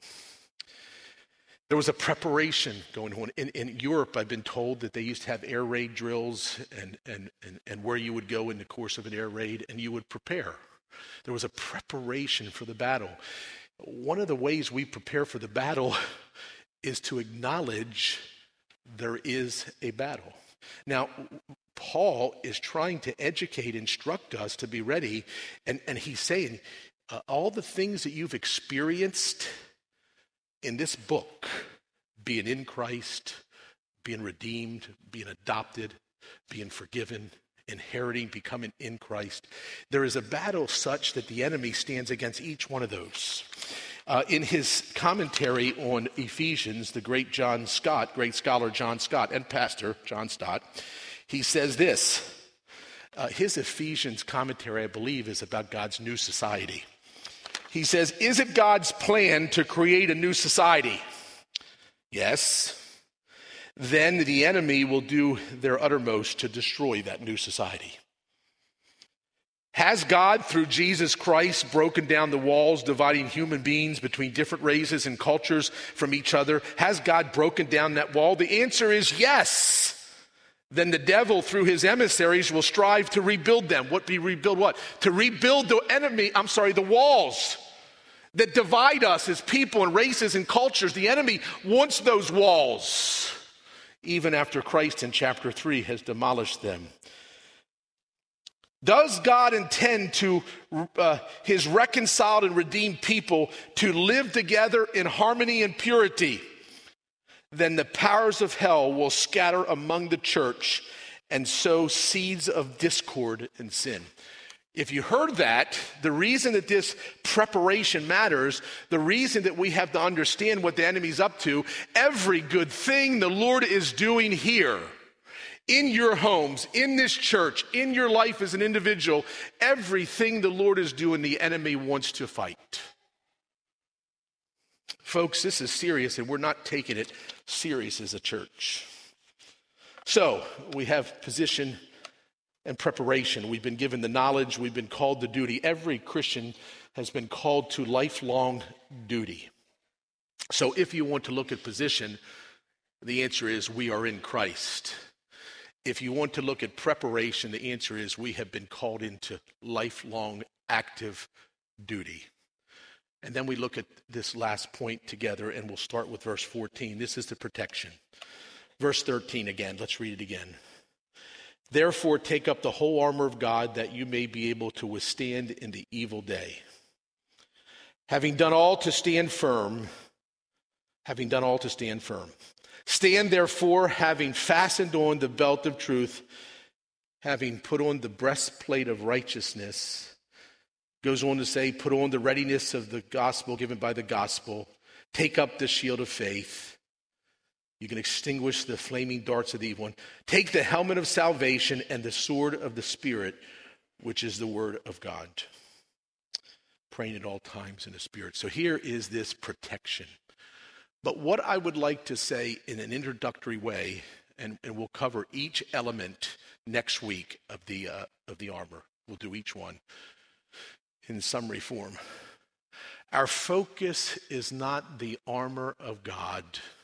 There was a preparation going on. In, in Europe, I've been told that they used to have air raid drills and, and, and, and where you would go in the course of an air raid and you would prepare. There was a preparation for the battle. One of the ways we prepare for the battle is to acknowledge there is a battle. Now, Paul is trying to educate, instruct us to be ready, and, and he's saying, uh, all the things that you've experienced in this book, being in Christ, being redeemed, being adopted, being forgiven, inheriting, becoming in Christ, there is a battle such that the enemy stands against each one of those. Uh, in his commentary on Ephesians, the great John Stott, great scholar John Stott, and pastor John Stott, he says this. Uh, his Ephesians commentary, I believe, is about God's new society. He says, is it God's plan to create a new society? Yes. Then the enemy will do their uttermost to destroy that new society. Has God, through Jesus Christ, broken down the walls dividing human beings between different races and cultures from each other? Has God broken down that wall? The answer is yes. Then the devil, through his emissaries, will strive to rebuild them. What be rebuild what? To rebuild the enemy, I'm sorry, the walls that divide us as people and races and cultures. The enemy wants those walls, even after Christ in chapter three has demolished them. Does God intend to uh, his reconciled and redeemed people to live together in harmony and purity? Then the powers of hell will scatter among the church and sow seeds of discord and sin. If you heard that, the reason that this preparation matters, the reason that we have to understand what the enemy's up to, every good thing the Lord is doing here, in your homes, in this church, in your life as an individual, everything the Lord is doing, the enemy wants to fight. Folks, this is serious, and we're not taking it serious as a church. So, we have position and preparation. We've been given the knowledge. We've been called to duty. Every Christian has been called to lifelong duty. So if you want to look at position, the answer is we are in Christ. If you want to look at preparation, the answer is we have been called into lifelong active duty. And then we look at this last point together, and we'll start with verse fourteen. This is the protection. Verse thirteen again. Let's read it again. Therefore, take up the whole armor of God that you may be able to withstand in the evil day. Having done all to stand firm, having done all to stand firm. Stand therefore, having fastened on the belt of truth, having put on the breastplate of righteousness. Goes on to say, put on the readiness of the gospel given by the gospel. Take up the shield of faith. You can extinguish the flaming darts of the evil one. Take the helmet of salvation and the sword of the Spirit, which is the word of God. Praying at all times in the Spirit. So here is this protection. But what I would like to say in an introductory way, and, and we'll cover each element next week of the uh, of the armor. We'll do each one in summary form. Our focus is not the armor of God.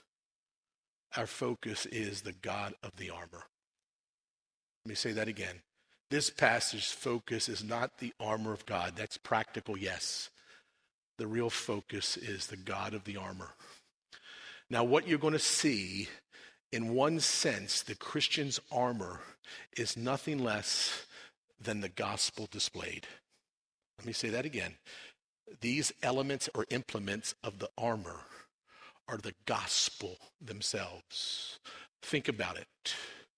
Our focus is the God of the armor. Let me say that again. This passage's focus is not the armor of God. That's practical, yes. The real focus is the God of the armor. Now, what you're going to see, in one sense, the Christian's armor is nothing less than the gospel displayed. Let me say that again. These elements or implements of the armor are the gospel themselves. Think about it.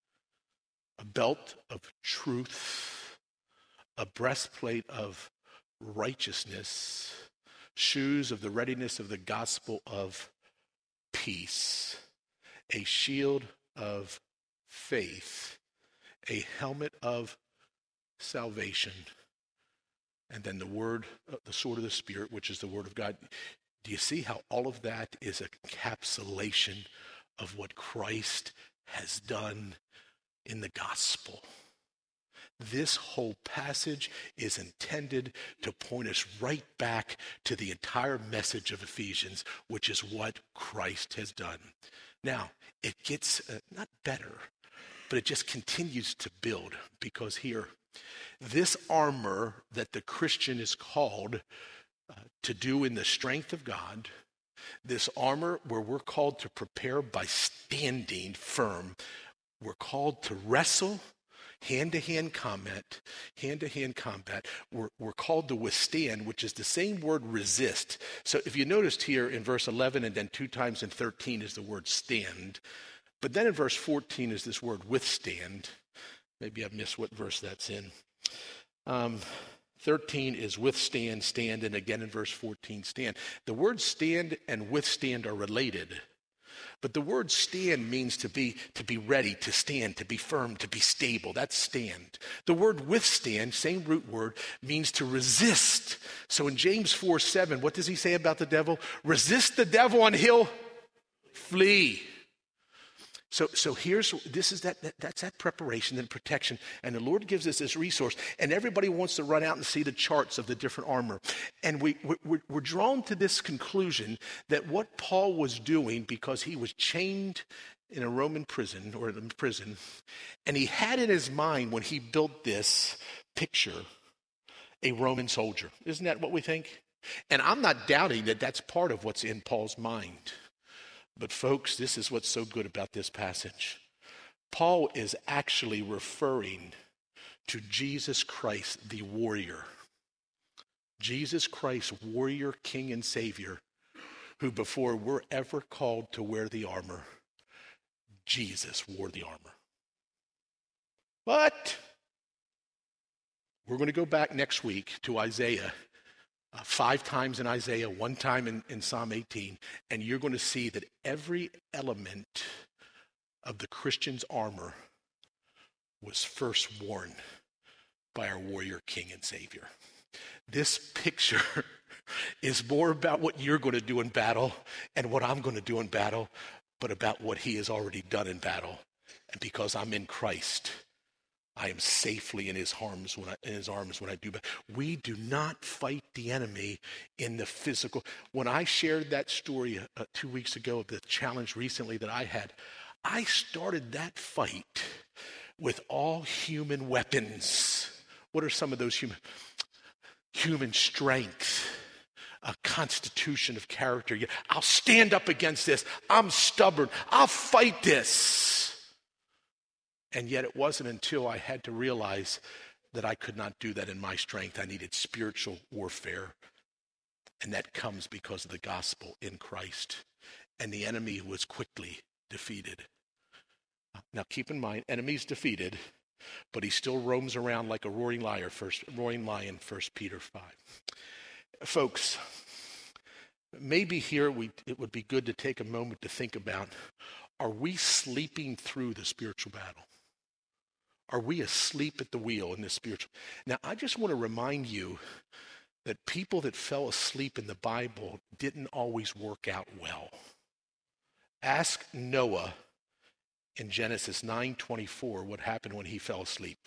A belt of truth, a breastplate of righteousness, shoes of the readiness of the gospel of peace, a shield of faith, a helmet of salvation, and then the word, the sword of the Spirit, which is the word of God. Do you see how all of that is a encapsulation of what Christ has done in the gospel? This whole passage is intended to point us right back to the entire message of Ephesians, which is what Christ has done. Now, it gets uh, not better, but it just continues to build, because here, this armor that the Christian is called uh, to do in the strength of God, this armor where we're called to prepare by standing firm, we're called to wrestle hand-to-hand combat, hand-to-hand combat. We're, we're called to withstand, which is the same word resist. So if you noticed here in verse eleven, and then two times in thirteen is the word stand. But then in verse fourteen is this word withstand. Maybe I've missed what verse that's in. Um, thirteen is withstand, stand, and again in verse fourteen, stand. The words stand and withstand are related. But the word stand means to be to be ready, to stand, to be firm, to be stable. That's stand. The word withstand, same root word, means to resist. So in James four seven, what does he say about the devil? Resist the devil and he'll flee. So, so here's, this is that, that, that's that preparation and protection. And the Lord gives us this resource. And everybody wants to run out and see the charts of the different armor. And we, we, we're drawn to this conclusion that what Paul was doing, because he was chained in a Roman prison, or in prison, and he had in his mind when he built this picture, a Roman soldier. Isn't that what we think? And I'm not doubting that that's part of what's in Paul's mind. But folks, this is what's so good about this passage. Paul is actually referring to Jesus Christ, the warrior. Jesus Christ, warrior, king, and savior, who before we're ever called to wear the armor, Jesus wore the armor. But we're going to go back next week to Isaiah. Uh, five times in Isaiah, one time in, in Psalm eighteen, and you're going to see that every element of the Christian's armor was first worn by our warrior, king, and savior. This picture is more about what you're going to do in battle and what I'm going to do in battle, but about what he has already done in battle. And because I'm in Christ, I am safely in his arms when I, in his arms when I do. But we do not fight the enemy in the physical. When I shared that story uh, two weeks ago of the challenge recently that I had, I started that fight with all human weapons. What are some of those human? Human strength, a constitution of character. I'll stand up against this. I'm stubborn. I'll fight this. And yet it wasn't until I had to realize that I could not do that in my strength. I needed spiritual warfare. And that comes because of the gospel in Christ. And the enemy was quickly defeated. Now keep in mind, enemy's defeated, but he still roams around like a roaring lion, first roaring lion, First Peter five. Folks, maybe here we, it would be good to take a moment to think about, are we sleeping through the spiritual battle? Are we asleep at the wheel in this spiritual? Now, I just want to remind you that people that fell asleep in the Bible didn't always work out well. Ask Noah in Genesis nine twenty-four what happened when he fell asleep.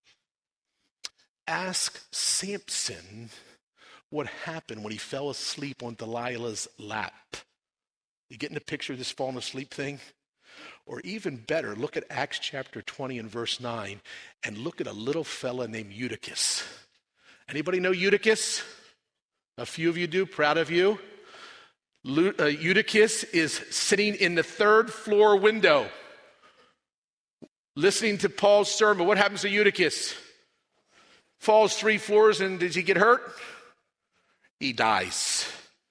Ask Samson what happened when he fell asleep on Delilah's lap. You getting the picture of this falling asleep thing? Or even better, look at Acts chapter twenty and verse nine and look at a little fella named Eutychus. Anybody know Eutychus? A few of you do, proud of you. Lu- uh, Eutychus is sitting in the third floor window, listening to Paul's sermon. What happens to Eutychus? Falls three floors, and does he get hurt? He dies.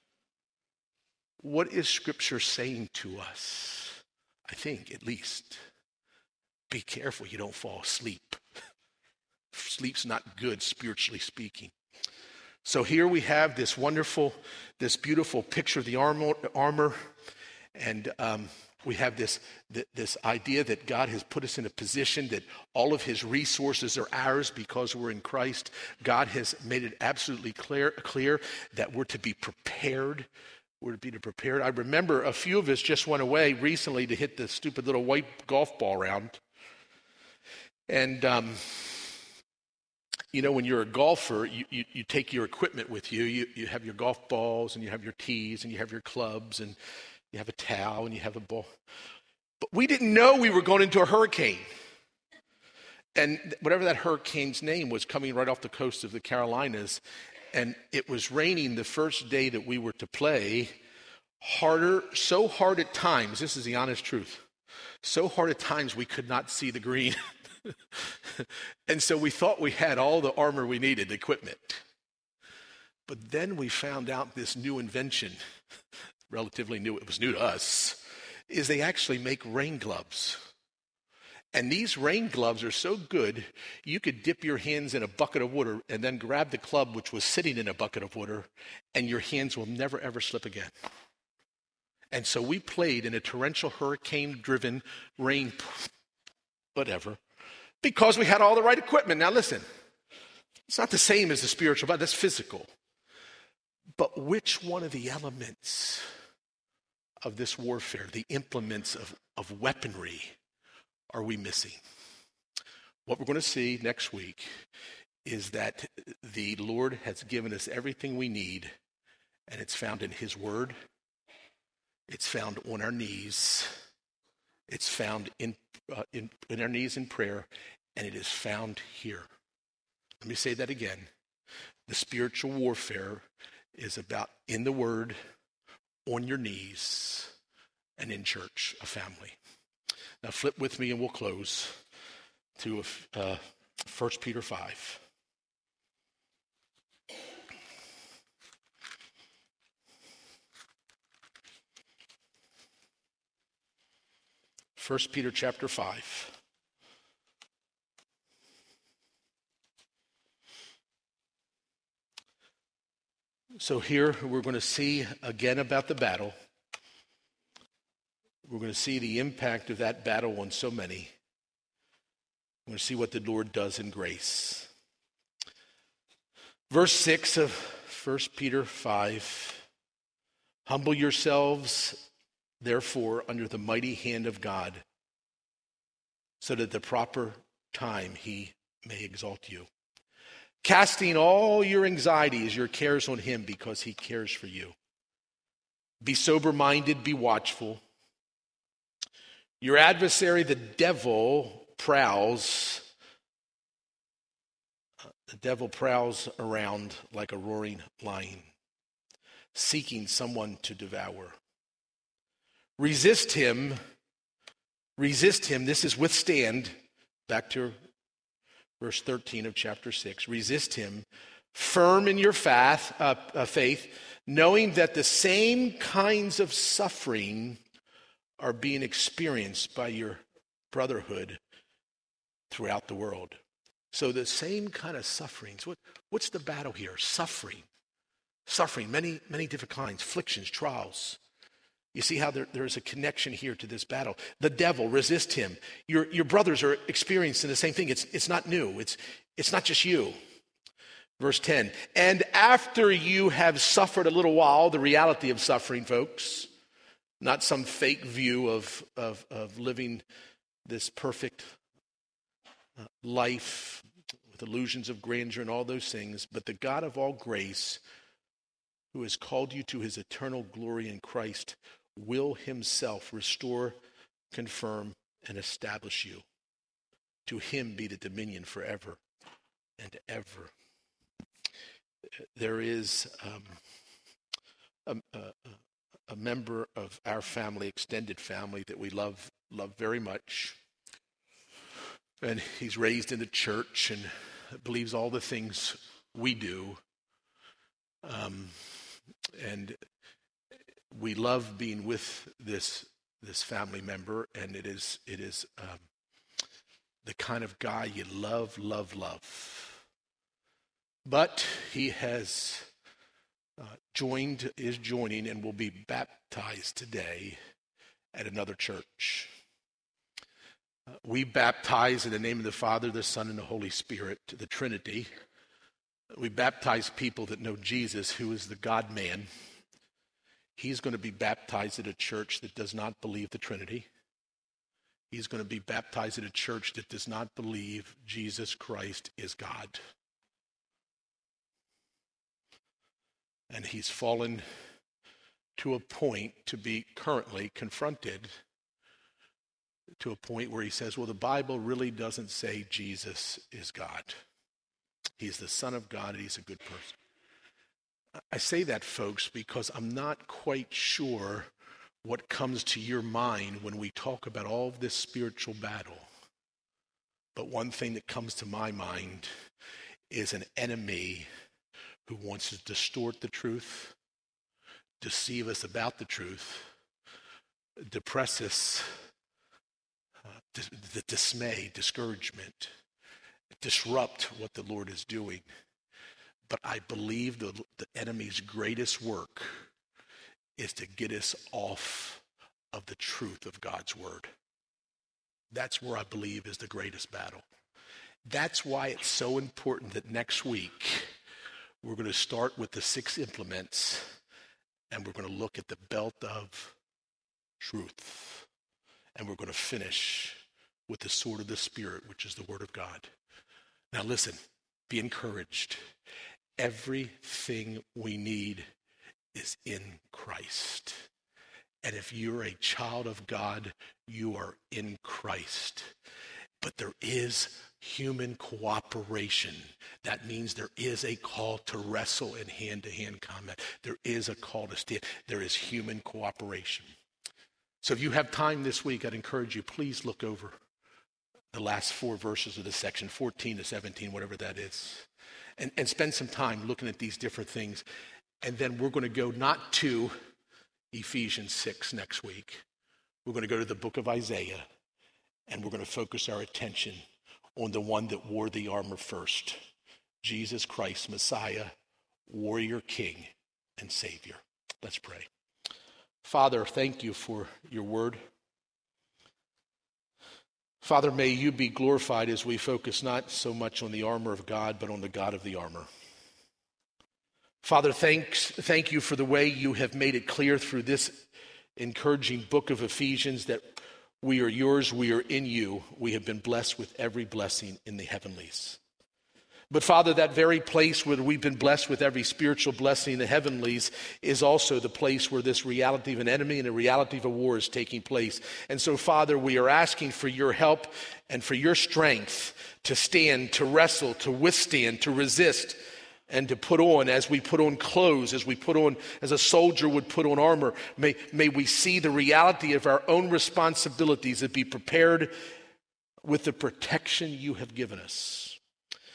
What is Scripture saying to us? I think, at least, be careful you don't fall asleep. Sleep's not good, spiritually speaking. So here we have this wonderful, this beautiful picture of the armor, armor and um, we have this, this idea that God has put us in a position that all of his resources are ours because we're in Christ. God has made it absolutely clear, clear that we're to be prepared. We're to be prepared. I remember a few of us just went away recently to hit the stupid little white golf ball round. And, um, you know, when you're a golfer, you, you, you take your equipment with you. you. You have your golf balls, and you have your tees, and you have your clubs, and you have a towel, and you have a ball. But we didn't know we were going into a hurricane. And whatever that hurricane's name was coming right off the coast of the Carolinas, and it was raining the first day that we were to play, harder, so hard at times, this is the honest truth, so hard at times we could not see the green. And so we thought we had all the armor we needed, equipment. But then we found out this new invention, relatively new, it was new to us, is they actually make rain gloves. And these rain gloves are so good, you could dip your hands in a bucket of water and then grab the club which was sitting in a bucket of water, and your hands will never, ever slip again. And so we played in a torrential, hurricane-driven rain, whatever, because we had all the right equipment. Now listen, it's not the same as the spiritual battle, that's physical. But which one of the elements of this warfare, the implements of, of weaponry, are we missing? What we're going to see next week is that the Lord has given us everything we need, and it's found in his word. It's found on our knees. It's found in, uh, in, in our knees in prayer, and it is found here. Let me say that again. The spiritual warfare is about in the word, on your knees, and in church, a family. Now flip with me and we'll close to uh, First Peter five. First Peter chapter five. So here we're going to see again about the battle. We're going to see the impact of that battle on so many. We're going to see what the Lord does in grace. Verse six of First Peter five. Humble yourselves, therefore, under the mighty hand of God, so that at the proper time he may exalt you. Casting all your anxieties, your cares on him, because he cares for you. Be sober-minded, be watchful. Your adversary, the devil, prowls. The devil prowls around like a roaring lion, seeking someone to devour. Resist him. Resist him. This is withstand. Back to verse thirteen of chapter six. Resist him, firm in your faith, uh, uh, faith, knowing that the same kinds of suffering are being experienced by your brotherhood throughout the world. So the same kind of sufferings. What, what's the battle here? Suffering. Suffering, many, many different kinds, afflictions, trials. You see how there, there's a connection here to this battle. The devil, resist him. Your, your brothers are experiencing the same thing. It's, it's not new. It's, it's not just you. Verse ten, and after you have suffered a little while, the reality of suffering, folks, not some fake view of, of, of living this perfect uh, life with illusions of grandeur and all those things, but the God of all grace, who has called you to his eternal glory in Christ, will himself restore, confirm, and establish you. To him be the dominion forever and ever. There is um, a, a, a member of our family, extended family, that we love love very much. And he's raised in the church and believes all the things we do. Um, and we love being with this this family member, and it is it is um, the kind of guy you love, love, love. But he has uh, joined, is joining, and will be baptized today at another church. Uh, we baptize in the name of the Father, the Son, and the Holy Spirit, the Trinity. We baptize people that know Jesus, who is the God-man. He's going to be baptized at a church that does not believe the Trinity. He's going to be baptized at a church that does not believe Jesus Christ is God. And he's fallen to a point to be currently confronted to a point where he says, well, the Bible really doesn't say Jesus is God. He's the Son of God, and he's a good person. I say that, folks, because I'm not quite sure what comes to your mind when we talk about all of this spiritual battle. But one thing that comes to my mind is an enemy who wants to distort the truth, deceive us about the truth, depress us, uh, dis- the dismay, discouragement, disrupt what the Lord is doing. But I believe the, the enemy's greatest work is to get us off of the truth of God's word. That's where I believe is the greatest battle. That's why it's so important that next week we're going to start with the six implements, and we're going to look at the belt of truth. And we're going to finish with the sword of the Spirit, which is the word of God. Now listen, be encouraged. Everything we need is in Christ. And if you're a child of God, you are in Christ. But there is human cooperation. That means there is a call to wrestle in hand-to-hand combat. There is a call to stand. There is human cooperation. So if you have time this week, I'd encourage you, please look over the last four verses of this section, fourteen to seventeen, whatever that is, and, and spend some time looking at these different things. And then we're going to go not to Ephesians six next week. We're going to go to the book of Isaiah, and we're going to focus our attention on the one that wore the armor first, Jesus Christ, Messiah, warrior king, and Savior. Let's pray. Father, thank you for your word. Father, may you be glorified as we focus not so much on the armor of God, but on the God of the armor. Father, thanks, thank you for the way you have made it clear through this encouraging book of Ephesians that we are yours, we are in you. We have been blessed with every blessing in the heavenlies. But Father, that very place where we've been blessed with every spiritual blessing in the heavenlies is also the place where this reality of an enemy and a reality of a war is taking place. And so, Father, we are asking for your help and for your strength to stand, to wrestle, to withstand, to resist, and to put on, as we put on clothes, as we put on, as a soldier would put on armor. May, may we see the reality of our own responsibilities and be prepared with the protection you have given us.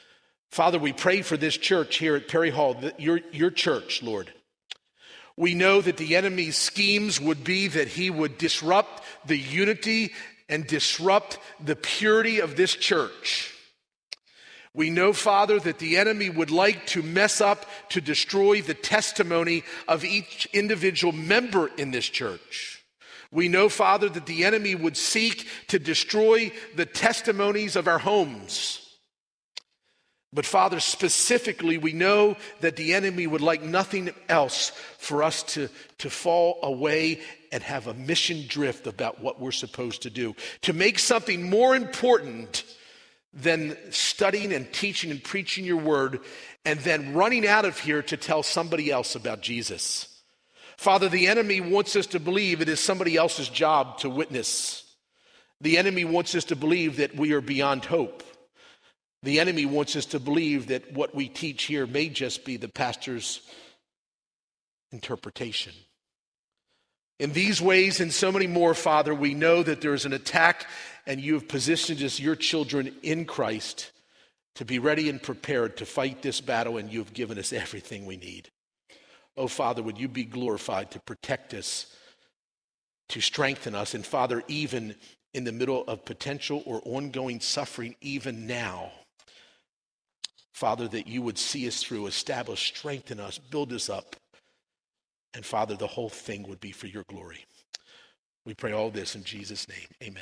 Father, we pray for this church here at Perry Hall, your, your church, Lord. We know that the enemy's schemes would be that he would disrupt the unity and disrupt the purity of this church. We know, Father, that the enemy would like to mess up, to destroy the testimony of each individual member in this church. We know, Father, that the enemy would seek to destroy the testimonies of our homes. But Father, specifically, we know that the enemy would like nothing else for us to, to fall away and have a mission drift about what we're supposed to do. To make something more important than studying and teaching and preaching your word and then running out of here to tell somebody else about Jesus. Father, the enemy wants us to believe it is somebody else's job to witness. The enemy wants us to believe that we are beyond hope. The enemy wants us to believe that what we teach here may just be the pastor's interpretation. In these ways and so many more, Father, we know that there is an attack, and you have positioned us, your children in Christ, to be ready and prepared to fight this battle, and you have given us everything we need. Oh, Father, would you be glorified to protect us, to strengthen us, and Father, even in the middle of potential or ongoing suffering, even now, Father, that you would see us through, establish, strengthen us, build us up. And Father, the whole thing would be for your glory. We pray all this in Jesus' name. Amen.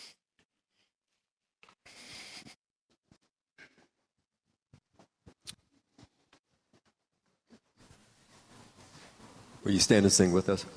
Will you stand and sing with us?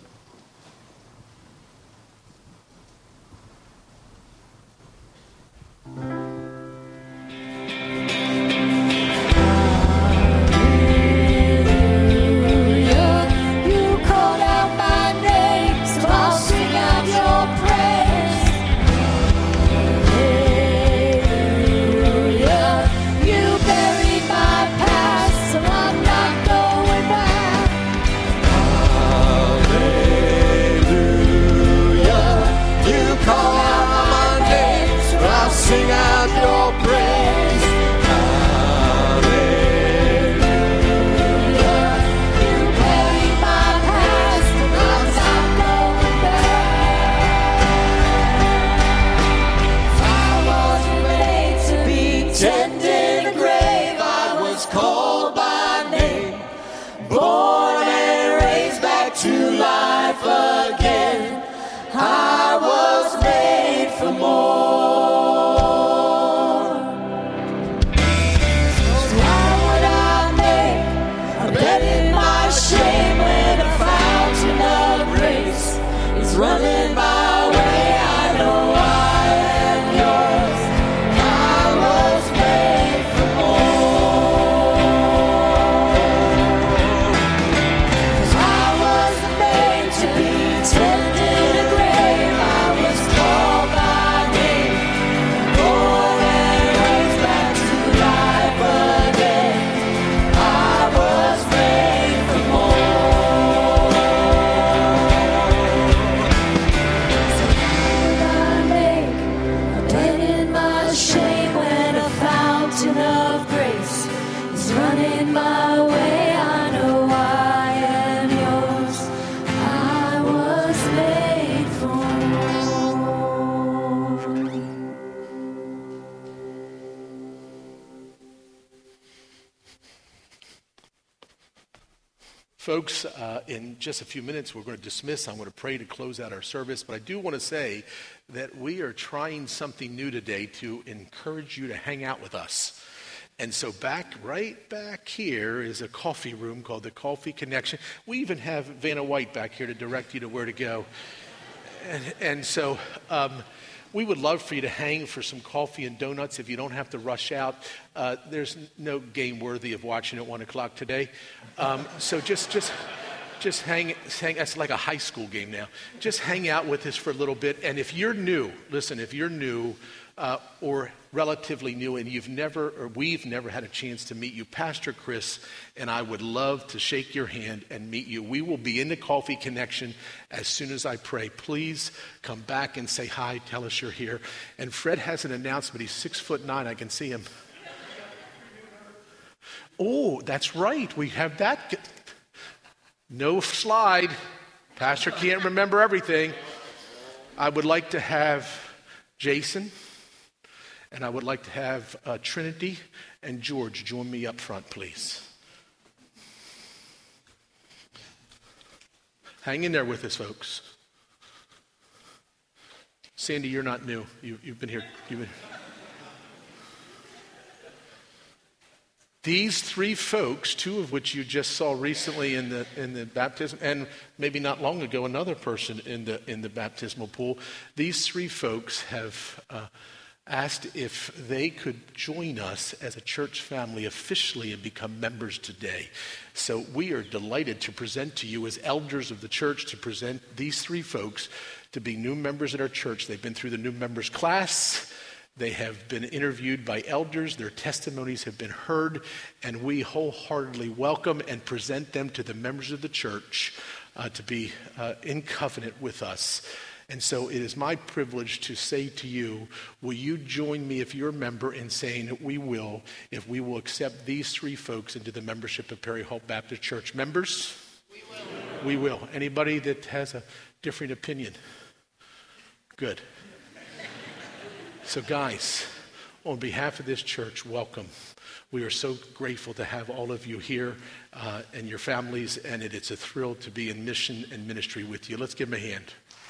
Folks, uh, in just a few minutes, we're going to dismiss. I'm going to pray to close out our service. But I do want to say that we are trying something new today to encourage you to hang out with us. And so back, right back here is a coffee room called the Coffee Connection. We even have Vanna White back here to direct you to where to go. And, and so um, we would love for you to hang for some coffee and donuts if you don't have to rush out. Uh, there's no game worthy of watching at one o'clock today. Um, so just, just, just hang, hang. That's like a high school game now. Just hang out with us for a little bit. And if you're new, listen, if you're new uh, or relatively new and you've never, or we've never had a chance to meet you, Pastor Chris and I would love to shake your hand and meet you. We will be in the Coffee Connection as soon as I pray. Please come back and say hi. Tell us you're here. And Fred has an announcement. He's six foot nine. I can see him. Oh, that's right. We have that. No slide. Pastor can't remember everything. I would like to have Jason, and I would like to have uh, Trinity and George join me up front, please. Hang in there with us, folks. Sandy, you're not new. You, you've been here. You've been... These three folks, two of which you just saw recently in the in the baptism, and maybe not long ago, another person in the in the baptismal pool. These three folks have uh, asked if they could join us as a church family officially and become members today. So we are delighted to present to you as elders of the church to present these three folks to be new members at our church. They've been through the new members class. They have been interviewed by elders. Their testimonies have been heard, and we wholeheartedly welcome and present them to the members of the church uh, to be uh, in covenant with us. And so it is my privilege to say to you, will you join me if you're a member in saying that we will, if we will accept these three folks into the membership of Perry Hall Baptist Church? Members? We will. We will. Anybody that has a different opinion? Good. So guys, on behalf of this church, welcome. We are so grateful to have all of you here uh, and your families, and it, it's a thrill to be in mission and ministry with you. Let's give them a hand.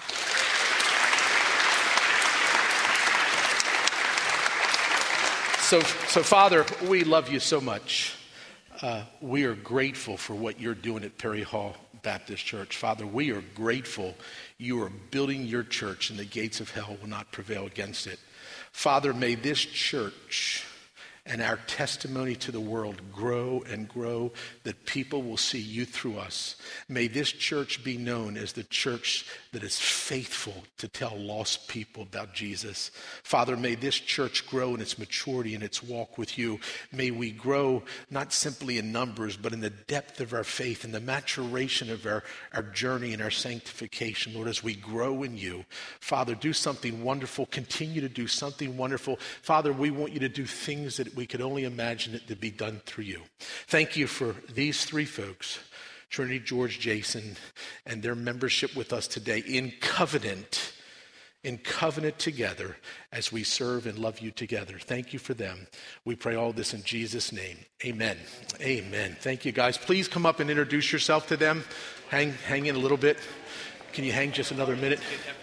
So, so Father, we love you so much. Uh, we are grateful for what you're doing at Perry Hall Baptist Church. Father, we are grateful you are building your church, and the gates of hell will not prevail against it. Father, may this church and our testimony to the world grow and grow, that people will see you through us. May this church be known as the church that is faithful to tell lost people about Jesus. Father, may this church grow in its maturity and its walk with you. May we grow not simply in numbers, but in the depth of our faith and the maturation of our, our journey and our sanctification. Lord, as we grow in you, Father, do something wonderful. Continue to do something wonderful. Father, we want you to do things that we could only imagine it to be done through you. Thank you for these three folks, Trinity, George, Jason, and their membership with us today in covenant, in covenant together as we serve and love you together. Thank you for them. We pray all this in Jesus' name. Amen. Amen. Thank you, guys. Please come up and introduce yourself to them. Hang, hang in a little bit. Can you hang just another minute?